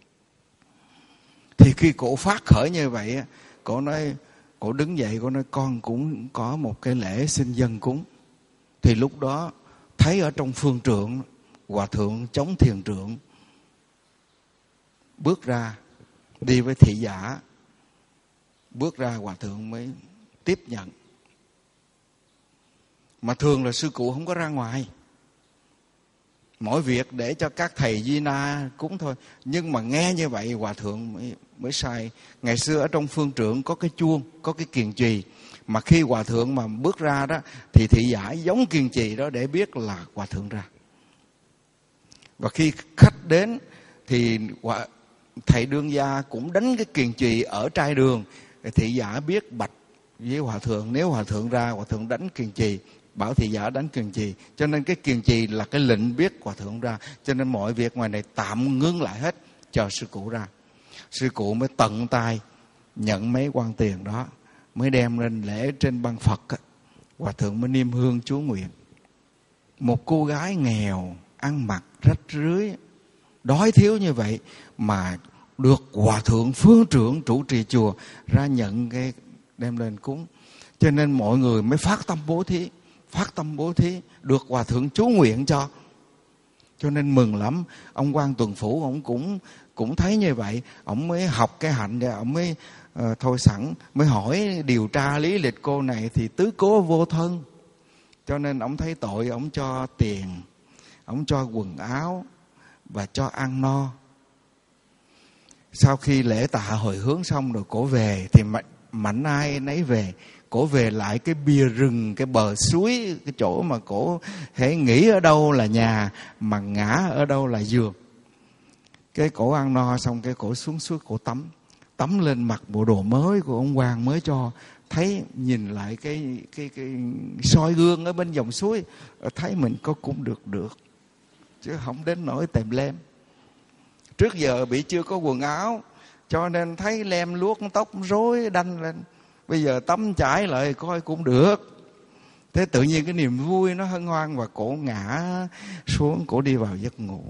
Thì khi cổ phát khởi như vậy, cổ nói, cổ đứng dậy, cổ nói con cũng có một cái lễ xin dân cúng. Thì lúc đó thấy ở trong phương trượng, hòa thượng chống thiền trượng bước ra đi với thị giả. Bước ra hòa thượng mới tiếp nhận. Mà thường là sư cụ không có ra ngoài, mỗi việc để cho các thầy Di Na cúng thôi. Nhưng mà nghe như vậy hòa thượng mới sai. Ngày xưa ở trong phương trượng có cái chuông, có cái kiền trì, mà khi hòa thượng mà bước ra đó thì thị giả giống kiền trì đó để biết là hòa thượng ra. Và khi khách đến thì thầy đương gia cũng đánh cái kiền trì ở trai đường. Thị giả biết bạch với hòa thượng, nếu hòa thượng ra, hòa thượng đánh kiền trì, bảo thị giả đánh kiền trì. Cho nên cái kiền trì là cái lệnh biết hòa thượng ra. Cho nên mọi việc ngoài này tạm ngưng lại hết, chờ sư cụ ra. Sư cụ mới tận tay nhận mấy quan tiền đó, mới đem lên lễ trên băng Phật. Hòa thượng mới niêm hương chú nguyện. Một cô gái nghèo, ăn mặc rách rưới, đói thiếu như vậy mà được hòa thượng phương trưởng trụ trì chùa ra nhận cái đem lên cúng. Cho nên mọi người mới phát tâm bố thí, được hòa thượng chú nguyện cho. Cho nên mừng lắm. Ông quan tuần phủ ông cũng thấy như vậy, ông mới học cái hạnh để ông mới thôi sẵn mới hỏi điều tra lý lịch cô này thì tứ cố vô thân. Cho nên ông thấy tội, ông cho tiền, ông cho quần áo và cho ăn no. Sau khi lễ tạ hồi hướng xong rồi cổ về thì mạnh ai nấy về. Cổ về lại cái bìa rừng, cái bờ suối, cái chỗ mà cổ hễ nghĩ ở đâu là nhà, mà ngã ở đâu là giường. Cái cổ ăn no xong cái cổ xuống suối cổ tắm lên mặc bộ đồ mới của ông quan mới cho. Thấy nhìn lại cái soi gương ở bên dòng suối, thấy mình có cũng được chứ không đến nỗi tèm lem. Trước giờ bị chưa có quần áo cho nên thấy lem luốc tóc rối đanh lên, bây giờ tắm chải lại coi cũng được. Thế tự nhiên cái niềm vui nó hân hoan và cổ ngã xuống, cổ đi vào giấc ngủ.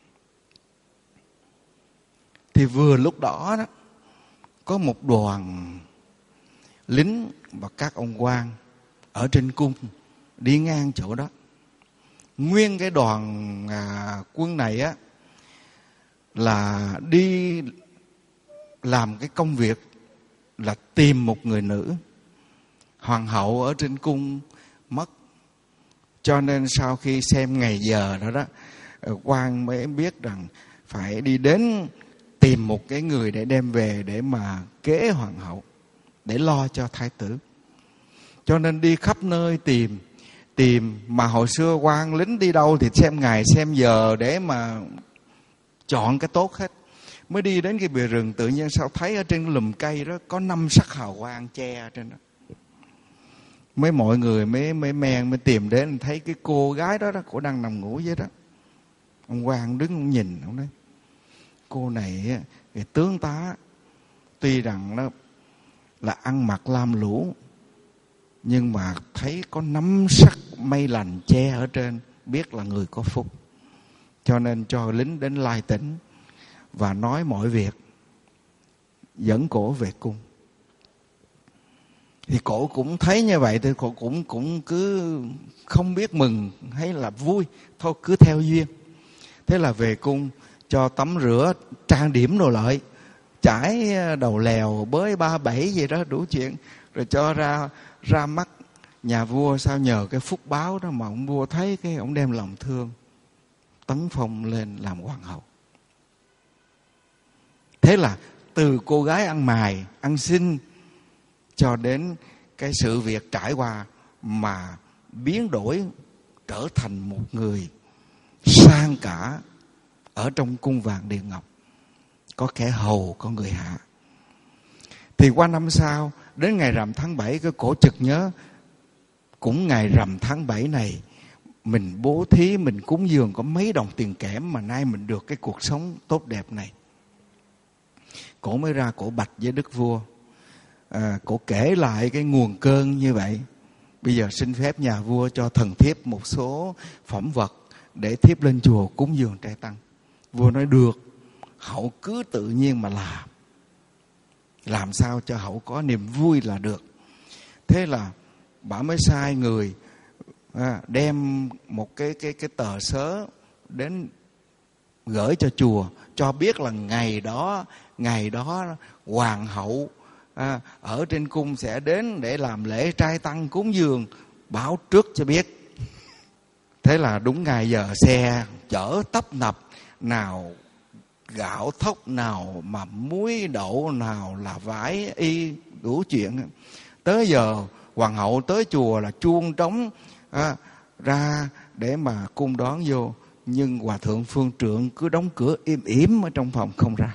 Thì vừa lúc đó có một đoàn lính và các ông quan ở trên cung đi ngang chỗ đó. Nguyên cái đoàn quân này á là đi làm cái công việc là tìm một người nữ. Hoàng hậu ở trên cung mất, cho nên sau khi xem ngày giờ đó quan mới biết rằng phải đi đến tìm một cái người để đem về để mà kế hoàng hậu, để lo cho thái tử. Cho nên đi khắp nơi tìm mà hồi xưa quan lính đi đâu thì xem ngày xem giờ để mà chọn cái tốt hết. Mới đi đến cái bìa rừng, tự nhiên sao thấy ở trên lùm cây đó có 5 sắc hào quang che trên đó. Mọi người mới tìm đến, thấy cái cô gái đó cổ đang nằm ngủ dưới đó. Ông quan đứng ông nhìn, ông nói cô này cái tướng tá tuy rằng nó là ăn mặc lam lũ, nhưng mà thấy có 5 sắc mây lành che ở trên, biết là người có phúc. Cho nên cho lính đến lai tỉnh và nói mọi việc, dẫn cổ về cung. Thì cổ cũng thấy như vậy thì cổ cũng cứ không biết mừng hay là vui, thôi cứ theo duyên. Thế là về cung cho tắm rửa trang điểm đồ lại, chải đầu lèo bới 37 gì đó đủ chuyện, rồi cho ra mắt nhà vua. Sao nhờ cái phúc báo đó mà ông vua thấy cái ông đem lòng thương tấn phong lên làm hoàng hậu. Thế là từ cô gái ăn mài ăn xin cho đến cái sự việc trải qua mà biến đổi trở thành một người sang cả ở trong cung vàng điện ngọc, có kẻ hầu có người hạ. Thì qua năm sau, đến ngày rằm tháng 7, cái cổ chực nhớ cũng ngày rằm tháng 7 này, mình bố thí, mình cúng dường có mấy đồng tiền kẽm mà nay mình được cái cuộc sống tốt đẹp này. Cổ mới ra cổ bạch với đức vua, cổ kể lại cái nguồn cơn như vậy. Bây giờ xin phép nhà vua cho thần thiếp một số phẩm vật để thiếp lên chùa cúng dường trai tăng. Vua nói được, hậu cứ tự nhiên mà làm sao cho hậu có niềm vui là được. Thế là bà mới sai người đem một cái tờ sớ đến gửi cho chùa, cho biết là ngày đó hoàng hậu ở trên cung sẽ đến để làm lễ trai tăng cúng dường, báo trước cho biết. Thế là đúng ngày giờ xe chở tấp nập, nào gạo thóc, nào mà muối đậu, nào là vải y, đủ chuyện. Tới giờ hoàng hậu tới chùa là chuông trống ra để mà cung đón vô. Nhưng hòa thượng phương trượng cứ đóng cửa im ỉm ở trong phòng không ra.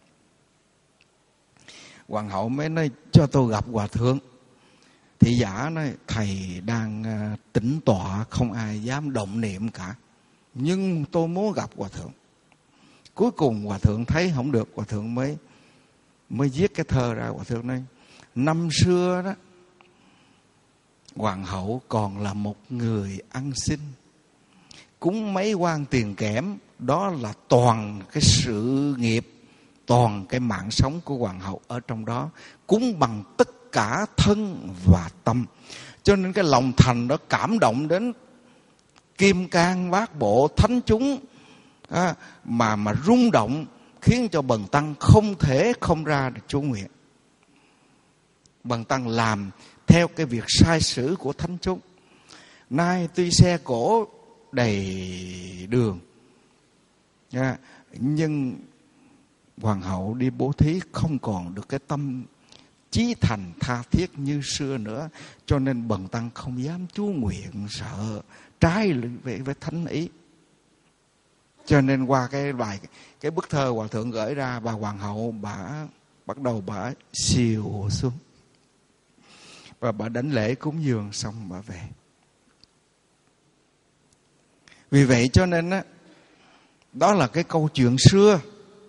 Hoàng hậu mới nói cho tôi gặp hòa thượng. Thị giả nói thầy đang tĩnh tọa, không ai dám động niệm cả, nhưng tôi muốn gặp hòa thượng. Cuối cùng hòa thượng thấy không được, hòa thượng mới viết cái thơ ra. Hòa thượng nói năm xưa đó, hoàng hậu còn là một người ăn xin, cúng mấy quan tiền kẽm, đó là toàn cái sự nghiệp, toàn cái mạng sống của hoàng hậu ở trong đó, cúng bằng tất cả thân và tâm. Cho nên cái lòng thành đó cảm động đến kim cang bát bộ thánh chúng mà rung động, khiến cho bần tăng không thể không ra được chú nguyện. Bần tăng làm theo cái việc sai sử của thánh chúng. Nay tuy xe cộ đầy đường, nhưng hoàng hậu đi bố thí không còn được cái tâm chí thành tha thiết như xưa nữa. Cho nên bần tăng không dám chú nguyện, sợ trái với thánh ý. Cho nên qua cái bức thơ hòa thượng gửi ra, bà hoàng hậu bà bắt đầu bà xìu xuống và bà đánh lễ cúng dường xong bà về. Vì vậy cho nên đó là cái câu chuyện xưa,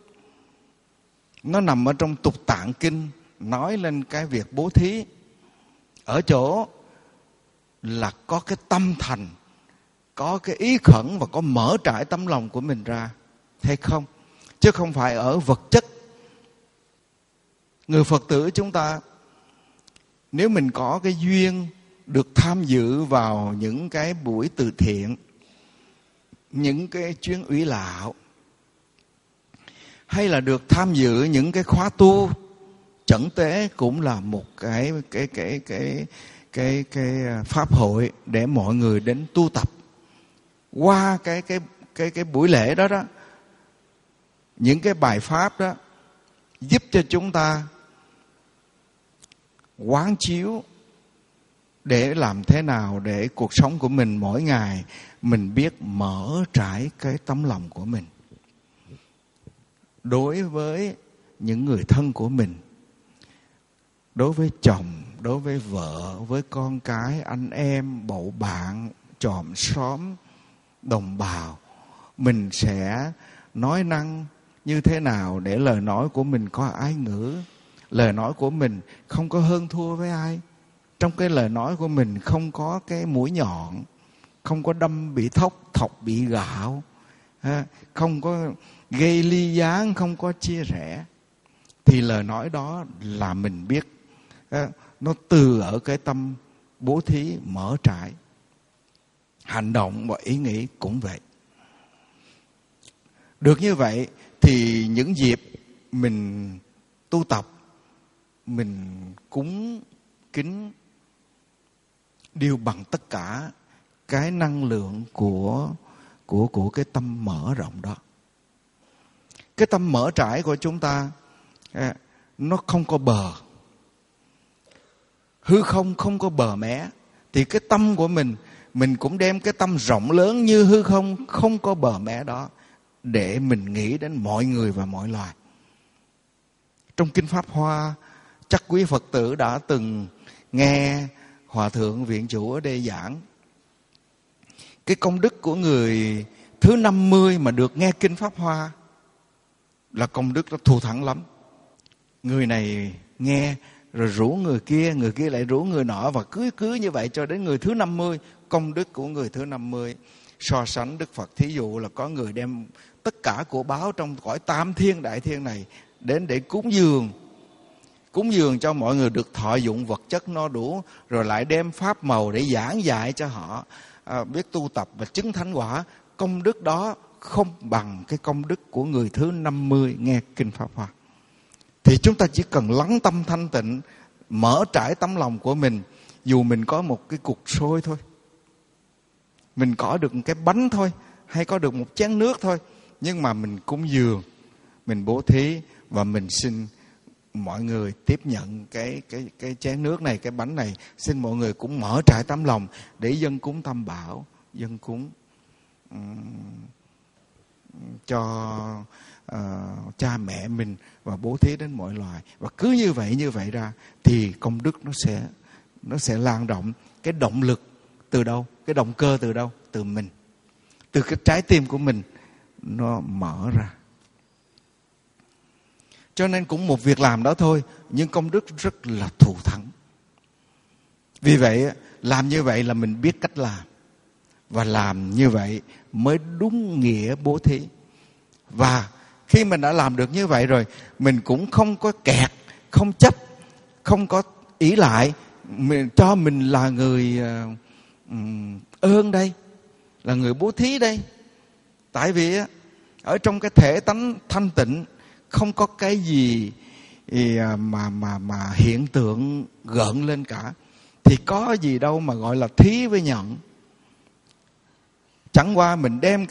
nó nằm ở trong Tục Tạng Kinh, nói lên cái việc bố thí ở chỗ là có cái tâm thành, có cái ý khẩn và có mở trải tấm lòng của mình ra hay không, chứ không phải ở vật chất. Người Phật tử chúng ta, nếu mình có cái duyên được tham dự vào những cái buổi từ thiện, những cái chuyến ủy lạo, hay là được tham dự những cái khóa tu chẩn tế, cũng là một cái pháp hội để mọi người đến tu tập. Qua cái buổi lễ đó đó, những cái bài pháp đó giúp cho chúng ta quán chiếu để làm thế nào để cuộc sống của mình mỗi ngày mình biết mở trải cái tấm lòng của mình đối với những người thân của mình, đối với chồng, đối với vợ, với con cái, anh em, bầu bạn, chòm xóm, đồng bào. Mình sẽ nói năng như thế nào để lời nói của mình có ái ngữ, lời nói của mình không có hơn thua với ai, trong cái lời nói của mình không có cái mũi nhọn, không có đâm bị thọc bị gạo, không có gây ly gián, không có chia rẽ. Thì lời nói đó là mình biết nó từ ở cái tâm bố thí mở trải. Hành động và ý nghĩ cũng vậy. Được như vậy thì những dịp mình tu tập, mình cúng kính đều bằng tất cả cái năng lượng của cái tâm mở rộng đó. Cái tâm mở trải của chúng ta nó không có bờ, hư không không có bờ mé, thì cái tâm của mình mình cũng đem cái tâm rộng lớn như hư không, không có bờ mé đó, để mình nghĩ đến mọi người và mọi loài. Trong Kinh Pháp Hoa, chắc quý Phật tử đã từng nghe Hòa Thượng Viện Chủ ở đây giảng. Cái công đức của người thứ 50 mà được nghe Kinh Pháp Hoa là công đức nó thù thắng lắm. Người này nghe rồi rủ người kia lại rủ người nọ, và cứ như vậy cho đến người thứ 50. Công đức của người thứ 50 so sánh Đức Phật, thí dụ là có người đem tất cả của báo trong cõi tam thiên đại thiên này đến để cúng dường cho mọi người được thọ dụng vật chất no đủ, rồi lại đem pháp màu để giảng dạy cho họ biết tu tập và chứng thánh quả. Công đức đó không bằng cái công đức của người thứ 50 nghe Kinh Pháp Hoa. Thì chúng ta chỉ cần lắng tâm thanh tịnh, mở trải tấm lòng của mình. Dù mình có một cái cục xôi thôi, mình có được một cái bánh thôi, hay có được một chén nước thôi, nhưng mà mình cúng dường, mình bố thí, và mình xin mọi người tiếp nhận cái chén nước này, cái bánh này. Xin mọi người cũng mở trải tấm lòng để dâng cúng Tam Bảo, dâng cúng cho cha mẹ mình, và bố thí đến mọi loài. Và cứ như vậy ra thì công đức nó sẽ lan rộng. Cái động lực từ đâu? Cái động cơ từ đâu? Từ mình, từ cái trái tim của mình nó mở ra. Cho nên cũng một việc làm đó thôi, nhưng công đức rất là thù thắng. Vì vậy làm như vậy là mình biết cách làm, và làm như vậy mới đúng nghĩa bố thí. Và khi mình đã làm được như vậy rồi, mình cũng không có kẹt, không chấp, không có ỷ lại. Cho mình là người ơn đây, là người bố thí đây. Tại vì ở trong cái thể tánh thanh tịnh không có cái gì mà hiện tượng gợn lên cả. Thì có gì đâu mà gọi là thí với nhận. Chẳng qua mình đem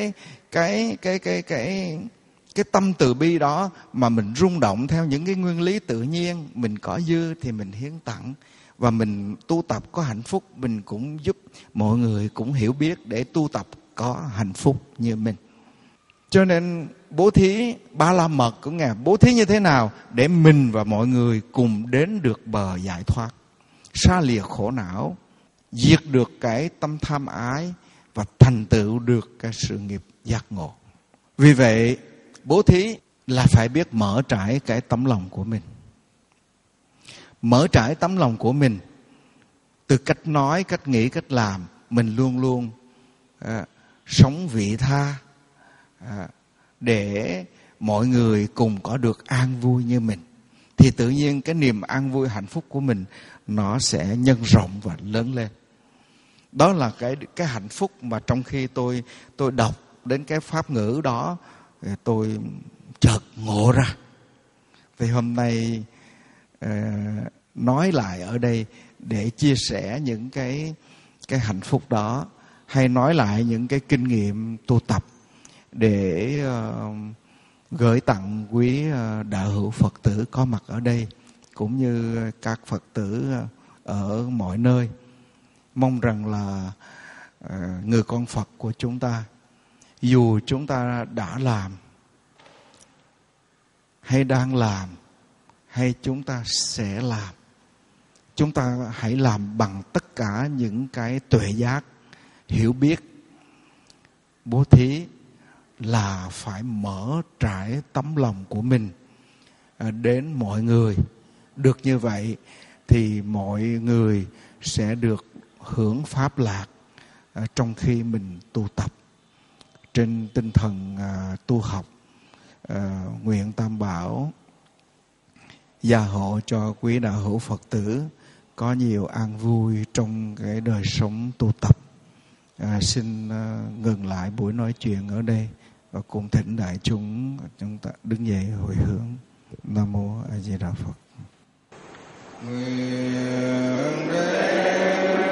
cái tâm từ bi đó mà mình rung động theo những cái nguyên lý tự nhiên. Mình có dư thì mình hiến tặng, và mình tu tập có hạnh phúc, mình cũng giúp mọi người cũng hiểu biết để tu tập có hạnh phúc như mình. Cho nên bố thí Ba La Mật cũng nghe bố thí như thế nào để mình và mọi người cùng đến được bờ giải thoát, xa lìa khổ não, diệt được cái tâm tham ái và thành tựu được cái sự nghiệp giác ngộ. Vì vậy bố thí là phải biết mở trải cái tấm lòng của mình. Mở trải tấm lòng của mình từ cách nói, cách nghĩ, cách làm. Mình luôn luôn sống vị tha, để mọi người cùng có được an vui như mình. Thì tự nhiên cái niềm an vui hạnh phúc của mình nó sẽ nhân rộng và lớn lên. Đó là cái hạnh phúc mà trong khi tôi đọc đến cái pháp ngữ đó, tôi chợt ngộ ra. Thì hôm nay nói lại ở đây để chia sẻ những cái hạnh phúc đó, hay nói lại những cái kinh nghiệm tu tập để gửi tặng quý đạo hữu Phật tử có mặt ở đây, cũng như các Phật tử ở mọi nơi. Mong rằng là người con Phật của chúng ta, dù chúng ta đã làm hay đang làm hay chúng ta sẽ làm, chúng ta hãy làm bằng tất cả những cái tuệ giác, hiểu biết. Bố thí là phải mở trải tấm lòng của mình đến mọi người. Được như vậy thì mọi người sẽ được hưởng pháp lạc trong khi mình tu tập. Trên tinh thần tu học, nguyện Tam Bảo gia hộ cho quý đạo hữu Phật tử có nhiều an vui trong cái đời sống tu tập. Xin ngừng lại buổi nói chuyện ở đây và cùng thỉnh đại chúng ta đứng dậy hồi hướng. Nam mô A Di Đà Phật. Nguyện